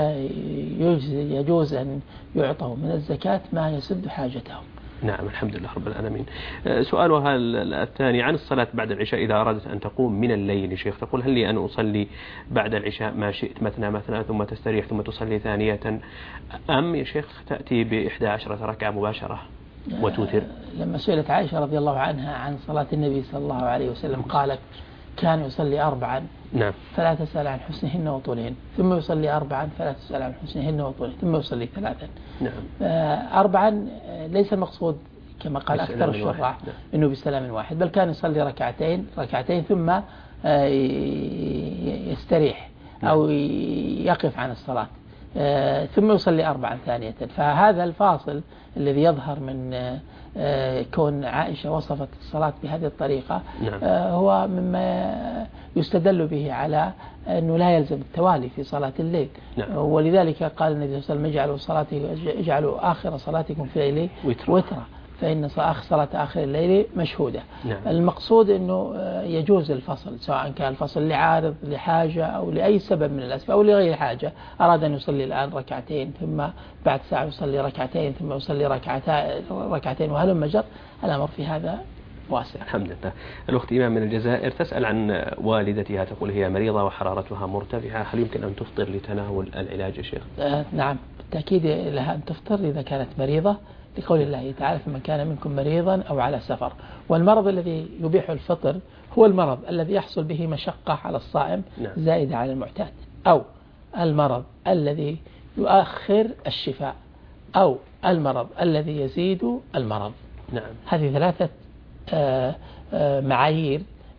[SPEAKER 4] فيجوز أن يعطوا من الزكاة ما يسد حاجتهم.
[SPEAKER 3] نعم الحمد لله رب العالمين. سؤالها الثاني عن الصلاة بعد العشاء إذا أرادت أن تقوم من الليل يا شيخ، تقول هل لي أن أصلي بعد العشاء ما شئت مثنى مثنى ثم تستريح ثم تصلي ثانية، أم يا شيخ تأتي بإحدى عشرة ركعة مباشرة وتوتر؟
[SPEAKER 4] لما سئلت عائشة رضي الله عنها عن صلاة النبي صلى الله عليه وسلم قالت كان يصلي أربعا.
[SPEAKER 3] نعم.
[SPEAKER 4] فلا تسأل عن حسنهن وطولهن، ثم يصلي أربعا فلا تسأل عن حسنهن وطولهن، ثم يصلي ثلاثا.
[SPEAKER 3] نعم.
[SPEAKER 4] أربعا ليس المقصود كما قال أكثر الشراح أنه بسلام واحد، بل كان يصلي ركعتين ركعتين ثم يستريح أو يقف عن الصلاة، ثم يصلي أربعا ثانية. فهذا الفاصل الذي يظهر من كون عائشة وصفت الصلاة بهذه الطريقة هو مما يستدل به على أنه لا يلزم التوالي في صلاة الليل. ولذلك قال النبي صلى الله عليه وسلم اجعلوا آخر صلاتكم في الليل وترا فإن صلاة آخر الليل مشهودة. نعم. المقصود أنه يجوز الفصل سواء كان الفصل لعارض لحاجة أو لأي سبب من الأسباب أو لغير حاجة. أراد أن يصلي الآن ركعتين ثم بعد ساعة يصلي ركعتين ثم يصلي ركعتين وهلم جر، الأمر في هذا واسع.
[SPEAKER 3] الحمد لله. الأخت إمام من الجزائر تسأل عن والدتها، تقول هي مريضة وحرارتها مرتفعة، هل يمكن أن تفطر لتناول العلاج يا شيخ؟
[SPEAKER 4] آه نعم بالتأكيد لها أن تفطر إذا كانت مريضة، لقول الله تعالى فمن كان منكم مريضا أو على سفر. والمرض الذي يبيح الفطر هو المرض الذي يحصل به مشقة على الصائم زائدة على المعتاد، أو المرض الذي يؤخر الشفاء، أو المرض الذي يزيد المرض.
[SPEAKER 3] نعم.
[SPEAKER 4] هذه ثلاثة آآ آآ معايير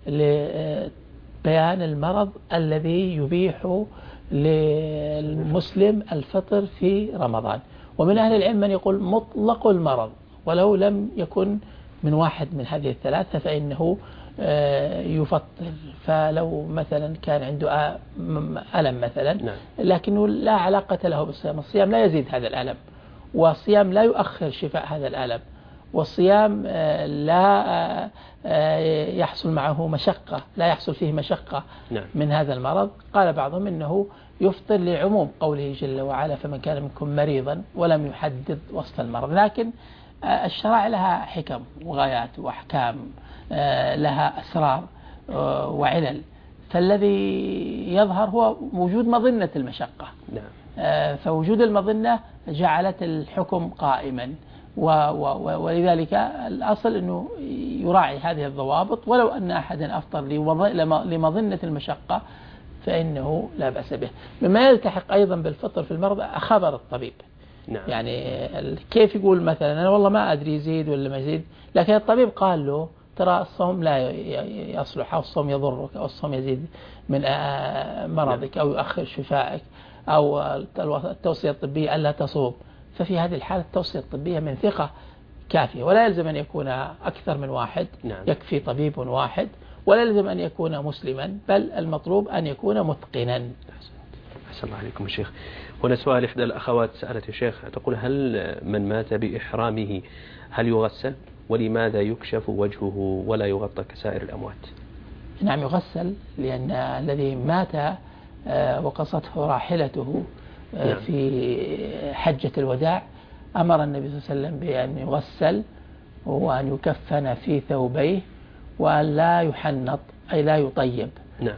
[SPEAKER 4] لبيان المرض الذي يبيح للمسلم الفطر في رمضان. ومن أهل العلم من يقول مطلق المرض ولو لم يكن من واحد من هذه الثلاثة فإنه يفطر. فلو مثلا كان عنده ألم مثلا لكنه لا علاقة له بالصيام، الصيام لا يزيد هذا الألم، والصيام لا يؤخر شفاء هذا الألم، والصيام لا يحصل معه مشقة، لا يحصل فيه مشقة من هذا المرض. قال بعضهم إنه يفطر لعموم قوله جل وعلا فمن كان منكم مريضا، ولم يحدد وصف المرض. لكن الشرائع لها حكم وغايات وأحكام، لها أسرار وعلل، فالذي يظهر هو وجود مظنة المشقة. فوجود المظنة جعلت الحكم قائما، ولذلك الأصل أنه يراعي هذه الضوابط، ولو أن أحدا أفطر لمظنة المشقة فإنه لا بأس به. مما يلتحق أيضا بالفطر في المرض خبر الطبيب. نعم. يعني كيف يقول مثلا أنا والله ما أدري يزيد ولا ما يزيد، لكن الطبيب قال له ترى الصوم لا يصلح، أو الصوم يضرك، أو الصوم يزيد من مرضك، أو يؤخر شفائك، أو التوصية الطبية ألا تصوم، ففي هذه الحالة التوصية الطبية من ثقة كافية، ولا يلزم أن يكون أكثر من واحد. نعم. يكفي طبيب واحد، ولا يلزم أن يكون مسلما، بل المطلوب أن يكون متقنا.
[SPEAKER 3] أحسن الله عليكم يا شيخ. هنا سؤال إحدى الأخوات سألت يا شيخ، تقول هل من مات بإحرامه هل يغسل، ولماذا يكشف وجهه ولا يغطى كسائر الأموات؟
[SPEAKER 4] نعم يغسل، لأن الذي مات وقصته راحلته في حجة الوداع أمر النبي صلى الله عليه وسلم بأن يغسل وأن يكفن في ثوبيه وأن لا يحنط أي لا يطيب.
[SPEAKER 3] نعم.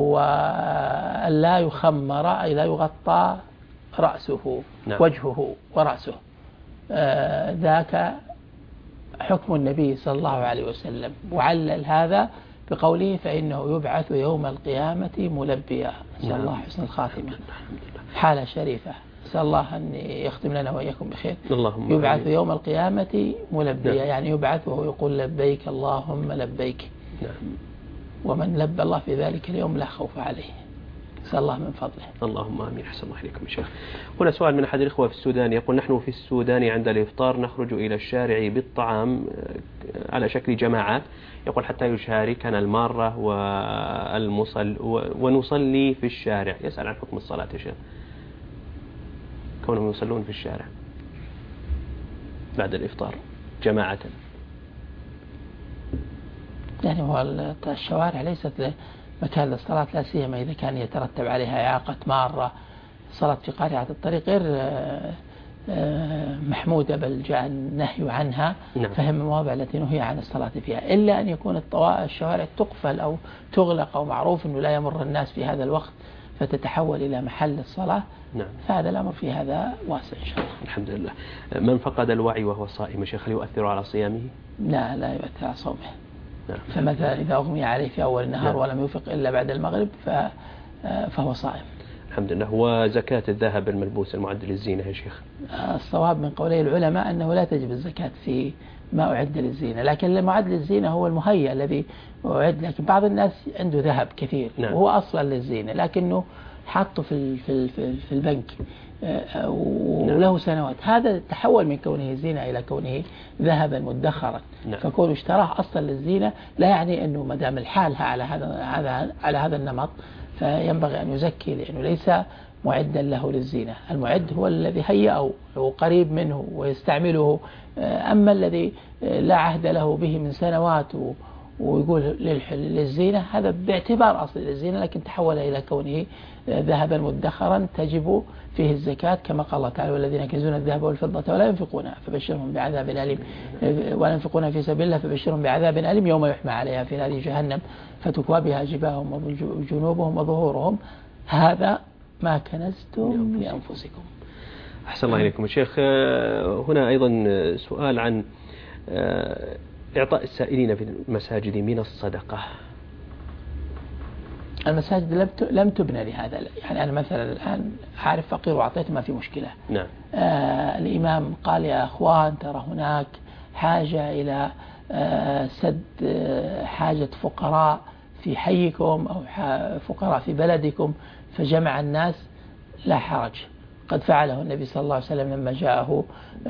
[SPEAKER 4] وأن لا يخمر أي لا يغطى رأسه. نعم. وجهه ورأسه. آه ذاك حكم النبي صلى الله عليه وسلم، وعلل هذا بقوله فإنه يبعث يوم القيامة ملبيا. نسأل نعم. الله حسن الخاتمة. حالة شريفة، نسأل الله أن يختم لنا وإياكم بخير.
[SPEAKER 3] اللهم
[SPEAKER 4] يبعث آمين. يوم القيامة ملبيا. نعم. يعني يبعث وهو يقول لبيك اللهم لبيك.
[SPEAKER 3] نعم.
[SPEAKER 4] ومن لبى الله في ذلك اليوم لا خوف عليه. نسأل الله من فضله.
[SPEAKER 3] اللهم آمين. حسن الله عليكم يا شيخ. هنا سؤال من أحد الإخوة في السودان يقول نحن في السودان عند الإفطار نخرج إلى الشارع بالطعام على شكل جماعات، يقول حتى يشاركنا المارة والمصل ونصلي في الشارع. يسأل عن حكم الصلاة يا شيخ، كونهم يصلون في الشارع بعد الإفطار جماعة.
[SPEAKER 4] يعني هو الشوارع ليست مكان للصلاة، لا سيما إذا كان يترتب عليها إعاقة مارة. الصلاة في قارعة الطريق غير محمودة، بل جاء النهي عنها. نعم. فهم المواضع التي نهي عن الصلاة فيها، إلا أن يكون الشوارع تقفل أو تغلق، أو معروف أنه لا يمر الناس في هذا الوقت فتتحول إلى محل الصلاة. نعم. فهذا الأمر في هذا واسع إن شاء الله.
[SPEAKER 3] الحمد لله. من فقد الوعي وهو صائم شيخ هل يؤثر على صيامه؟
[SPEAKER 4] لا لا يؤثر على صومه.
[SPEAKER 3] نعم.
[SPEAKER 4] فمثلا إذا أغمي عليه في أول النهار. نعم. ولم يفق إلا بعد المغرب فهو صائم.
[SPEAKER 3] الحمد لله. وزكاة الذهب الملبوس المعد للزينة يا شيخ؟
[SPEAKER 4] الصواب من قولي العلماء أنه لا تجب الزكاة في ما أعد للزينة، لكن المعد للزينة هو المهيأ الذي أعد. لكن بعض الناس عنده ذهب كثير. نعم. وهو أصلا للزينة، لكنه حاطه في في في البنك وله سنوات، هذا تحول من كونه زينة إلى كونه ذهبا مدخرا. نعم. فكونه اشتراه أصلا للزينة لا يعني أنه ما دام الحالها على هذا على هذا النمط فينبغي أن يزكي، لأنه ليس معدا له للزينة. المعد هو الذي هيأه وقريب منه ويستعمله، أما الذي لا عهد له به من سنوات ويقول للزينة هذا باعتبار أصل للزينة، لكن تحول إلى كونه ذهبا مدخرا تجب فيه الزكاة، كما قال الله تعالى: والذين يكنزون الذهب والفضة ولا ينفقونها فبشرهم بعذاب أليم ولا ينفقونها في سبيل الله فبشرهم بعذاب أليم يوم يحمى عليها في نار جهنم فتكوى بها جباههم وجنوبهم وظهورهم هذا ما كنزتم لأنفسكم.
[SPEAKER 3] أحسن الله إليكم شيخ. هنا أيضا سؤال عن إعطاء السائلين في المساجد من الصدقة.
[SPEAKER 4] المساجد لم تبنى لهذا، يعني أنا مثلا الآن عارف فقير وأعطيته ما في مشكلة.
[SPEAKER 3] نعم.
[SPEAKER 4] آه الإمام قال: يا أخوان ترى هناك حاجة إلى آه سد آه حاجة فقراء في حيكم أو فقراء في بلدكم، فجمع الناس، لا حرج. قد فعله النبي صلى الله عليه وسلم لما جاءه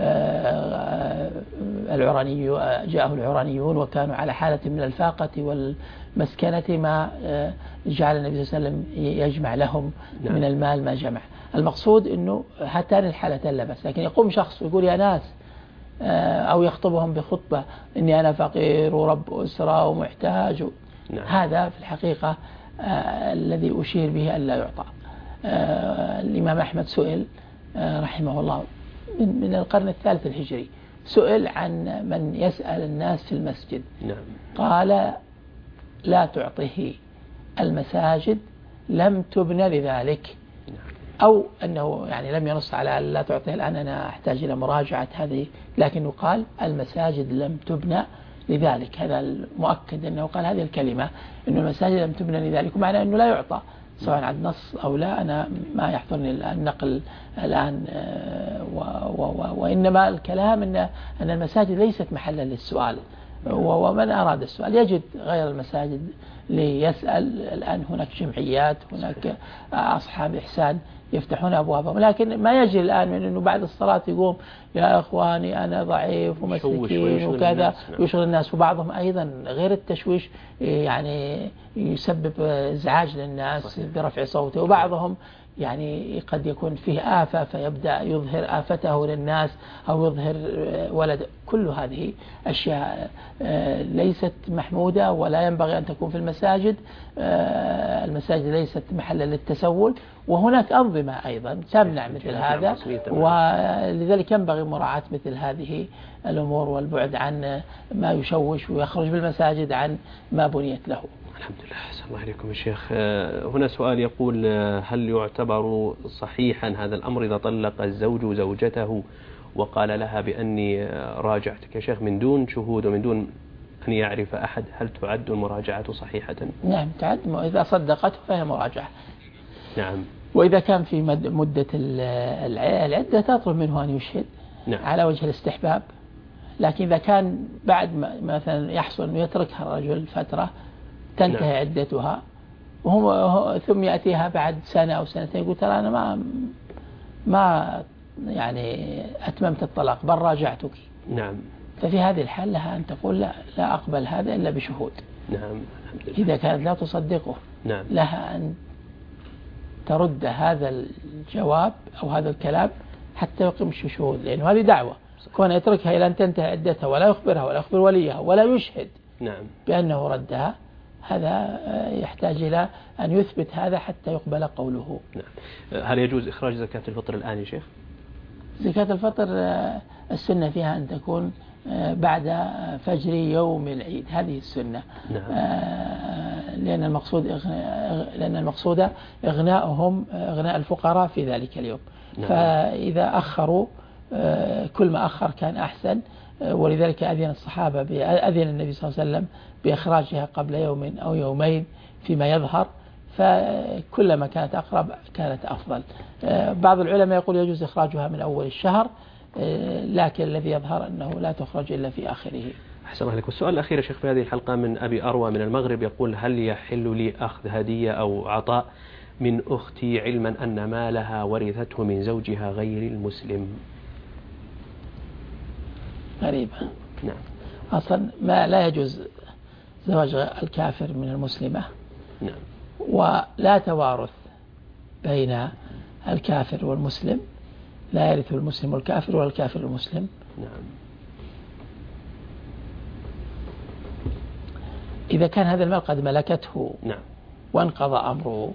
[SPEAKER 4] العراني جاءه العرانيون وكانوا على حالة من الفاقة والمسكنة، ما جعل النبي صلى الله عليه وسلم يجمع لهم نعم. من المال ما جمع. المقصود أنه هاتان الحالتين لا بأس، لكن يقوم شخص ويقول: يا ناس، أو يخطبهم بخطبة إني أنا فقير ورب أسرة ومحتاج، نعم. هذا في الحقيقة الذي أشير به ألا يعطى. آه الإمام أحمد سئل آه رحمه الله من, من القرن الثالث الهجري، سئل عن من يسأل الناس في المسجد.
[SPEAKER 3] نعم.
[SPEAKER 4] قال: لا تعطيه، المساجد لم تبنى لذلك. نعم. أو أنه يعني لم ينص على لا تعطيه الآن، أنا أحتاج إلى مراجعة هذه، لكنه قال المساجد لم تبنى لذلك. هذا المؤكد أنه قال هذه الكلمة، أنه المساجد لم تبنى لذلك، ومعنى أنه لا يعطى سواء عن نص أو لا. أنا ما يحضرني النقل الآن، و و وإنما الكلام أن أن المساجد ليست محلا للسؤال، ومن أراد السؤال يجد غير المساجد ليسأل. الآن هناك جمعيات، هناك أصحاب إحسان يفتحون أبوابهم، لكن ما يجري الآن من أنه بعد الصلاة يقوم: يا إخواني أنا ضعيف ومسكين وكذا، يشغل الناس. وبعضهم أيضا غير التشويش يعني يسبب إزعاج للناس برفع صوته، وبعضهم يعني قد يكون فيه آفة فيبدأ يظهر آفته للناس أو يظهر ولد. كل هذه أشياء ليست محمودة ولا ينبغي أن تكون في المساجد. المساجد ليست محلا للتسول، وهناك أنظمة أيضا تمنع مثل هذا، ولذلك ينبغي مراعاة مثل هذه الأمور والبعد عن ما يشوش ويخرج بالمساجد عن ما بنيت له.
[SPEAKER 3] الحمد لله. أحسن الله إليكم يا شيخ. هنا سؤال يقول: هل يعتبر صحيحا هذا الأمر إذا طلق الزوج زوجته وقال لها بأني راجعتك يا شيخ من دون شهود ومن دون أن يعرف أحد، هل تعد المراجعة صحيحة؟
[SPEAKER 4] نعم تعد، إذا صدقته فهي مراجعة.
[SPEAKER 3] نعم.
[SPEAKER 4] وإذا كان في مدة العدة تطلب منه أن يشهد. نعم. على وجه الاستحباب، لكن إذا كان بعد مثلا يحصل أنه يتركها الرجل فترة تنتهي نعم. عدتها وهو ثم يأتيها بعد سنة أو سنتين يقول: ترى أنا ما ما يعني أتممت الطلاق بل راجعتك.
[SPEAKER 3] نعم.
[SPEAKER 4] ففي هذه الحال لها أن تقول: لا, لا أقبل هذا إلا بشهود.
[SPEAKER 3] نعم.
[SPEAKER 4] إذا كانت لا تصدقه.
[SPEAKER 3] نعم.
[SPEAKER 4] لها أن ترد هذا الجواب أو هذا الكلام حتى يقيم الشهود، لأنه هذه دعوة. كون يتركها إلى أن تنتهي عدتها ولا يخبرها ولا يخبر وليها ولا يشهد
[SPEAKER 3] نعم.
[SPEAKER 4] بأنه ردها، هذا يحتاج إلى أن يثبت هذا حتى يقبل قوله.
[SPEAKER 3] نعم. هل يجوز إخراج زكاة الفطر الآن يا شيخ؟
[SPEAKER 4] زكاة الفطر السنة فيها أن تكون بعد فجر يوم العيد، هذه السنة.
[SPEAKER 3] نعم.
[SPEAKER 4] لأن المقصود لأن المقصود إغناؤهم إغناء الفقراء في ذلك اليوم. نعم. فإذا أخروا كل ما أخر كان أحسن، ولذلك أذن الصحابة أذن النبي صلى الله عليه وسلم بإخراجها قبل يوم أو يومين فيما يظهر، فكلما كانت أقرب كانت أفضل. بعض العلماء يقول يجوز إخراجها من أول الشهر، لكن الذي يظهر أنه لا تخرج إلا في آخره.
[SPEAKER 3] أحسن الله لك. والسؤال الأخير يا شيخ في هذه الحلقة من أبي أروى من المغرب يقول: هل يحل لي أخذ هدية أو عطاء من أختي علما أن مالها ورثته من زوجها غير المسلم.
[SPEAKER 4] غريبة.
[SPEAKER 3] نعم.
[SPEAKER 4] أصلا ما لا يجوز زواج الكافر من المسلمة.
[SPEAKER 3] نعم.
[SPEAKER 4] ولا توارث بين الكافر والمسلم، لا يرث المسلم والكافر ولا الكافر المسلم.
[SPEAKER 3] نعم.
[SPEAKER 4] إذا كان هذا المال قد ملكته
[SPEAKER 3] نعم.
[SPEAKER 4] وانقضى أمره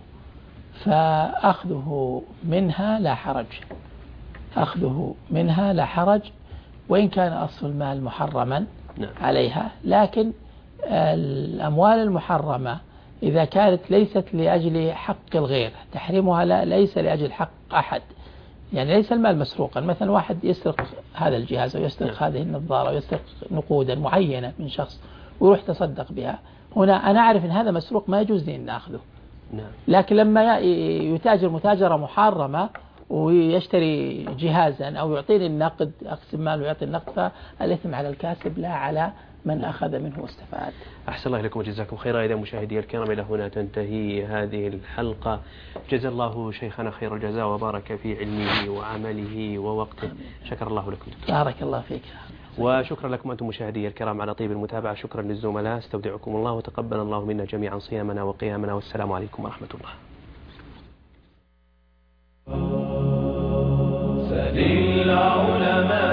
[SPEAKER 4] فأخذه منها لا حرج، أخذه منها لا حرج، وإن كان أصل المال محرما
[SPEAKER 3] نعم.
[SPEAKER 4] عليها، لكن الأموال المحرمة إذا كانت ليست لأجل حق الغير، تحريمها لا ليس لأجل حق أحد، يعني ليس المال مسروقا، مثلا واحد يسرق هذا الجهاز أو يسرق نعم. هذه النظارة، ويسرق نقودا معينة من شخص ويروح تصدق بها، هنا أنا أعرف أن هذا مسروق ما يجوز لي أن أخذه.
[SPEAKER 3] نعم.
[SPEAKER 4] لكن لما يتاجر متاجرة محرمة ويشتري جهازا أو يعطيني النقد، أقسم ماله ويعطي النقد، فالإثم على الكاسب لا على من أخذ منه واستفاد.
[SPEAKER 3] أحسن الله إليكم وجزاكم خيرا. إذا مشاهدي الكرام إلى هنا تنتهي هذه الحلقة. جزا الله شيخنا خير الجزاء وبارك في علمه وعمله ووقته. شكر الله لكم.
[SPEAKER 4] بارك الله فيك.
[SPEAKER 3] وشكرا لكم أنتم مشاهدي الكرام على طيب المتابعة. شكرا للزملاء، استودعكم الله وتقبل الله منا جميعا صيامنا وقيامنا، والسلام عليكم ورحمة الله.
[SPEAKER 2] سل العلماء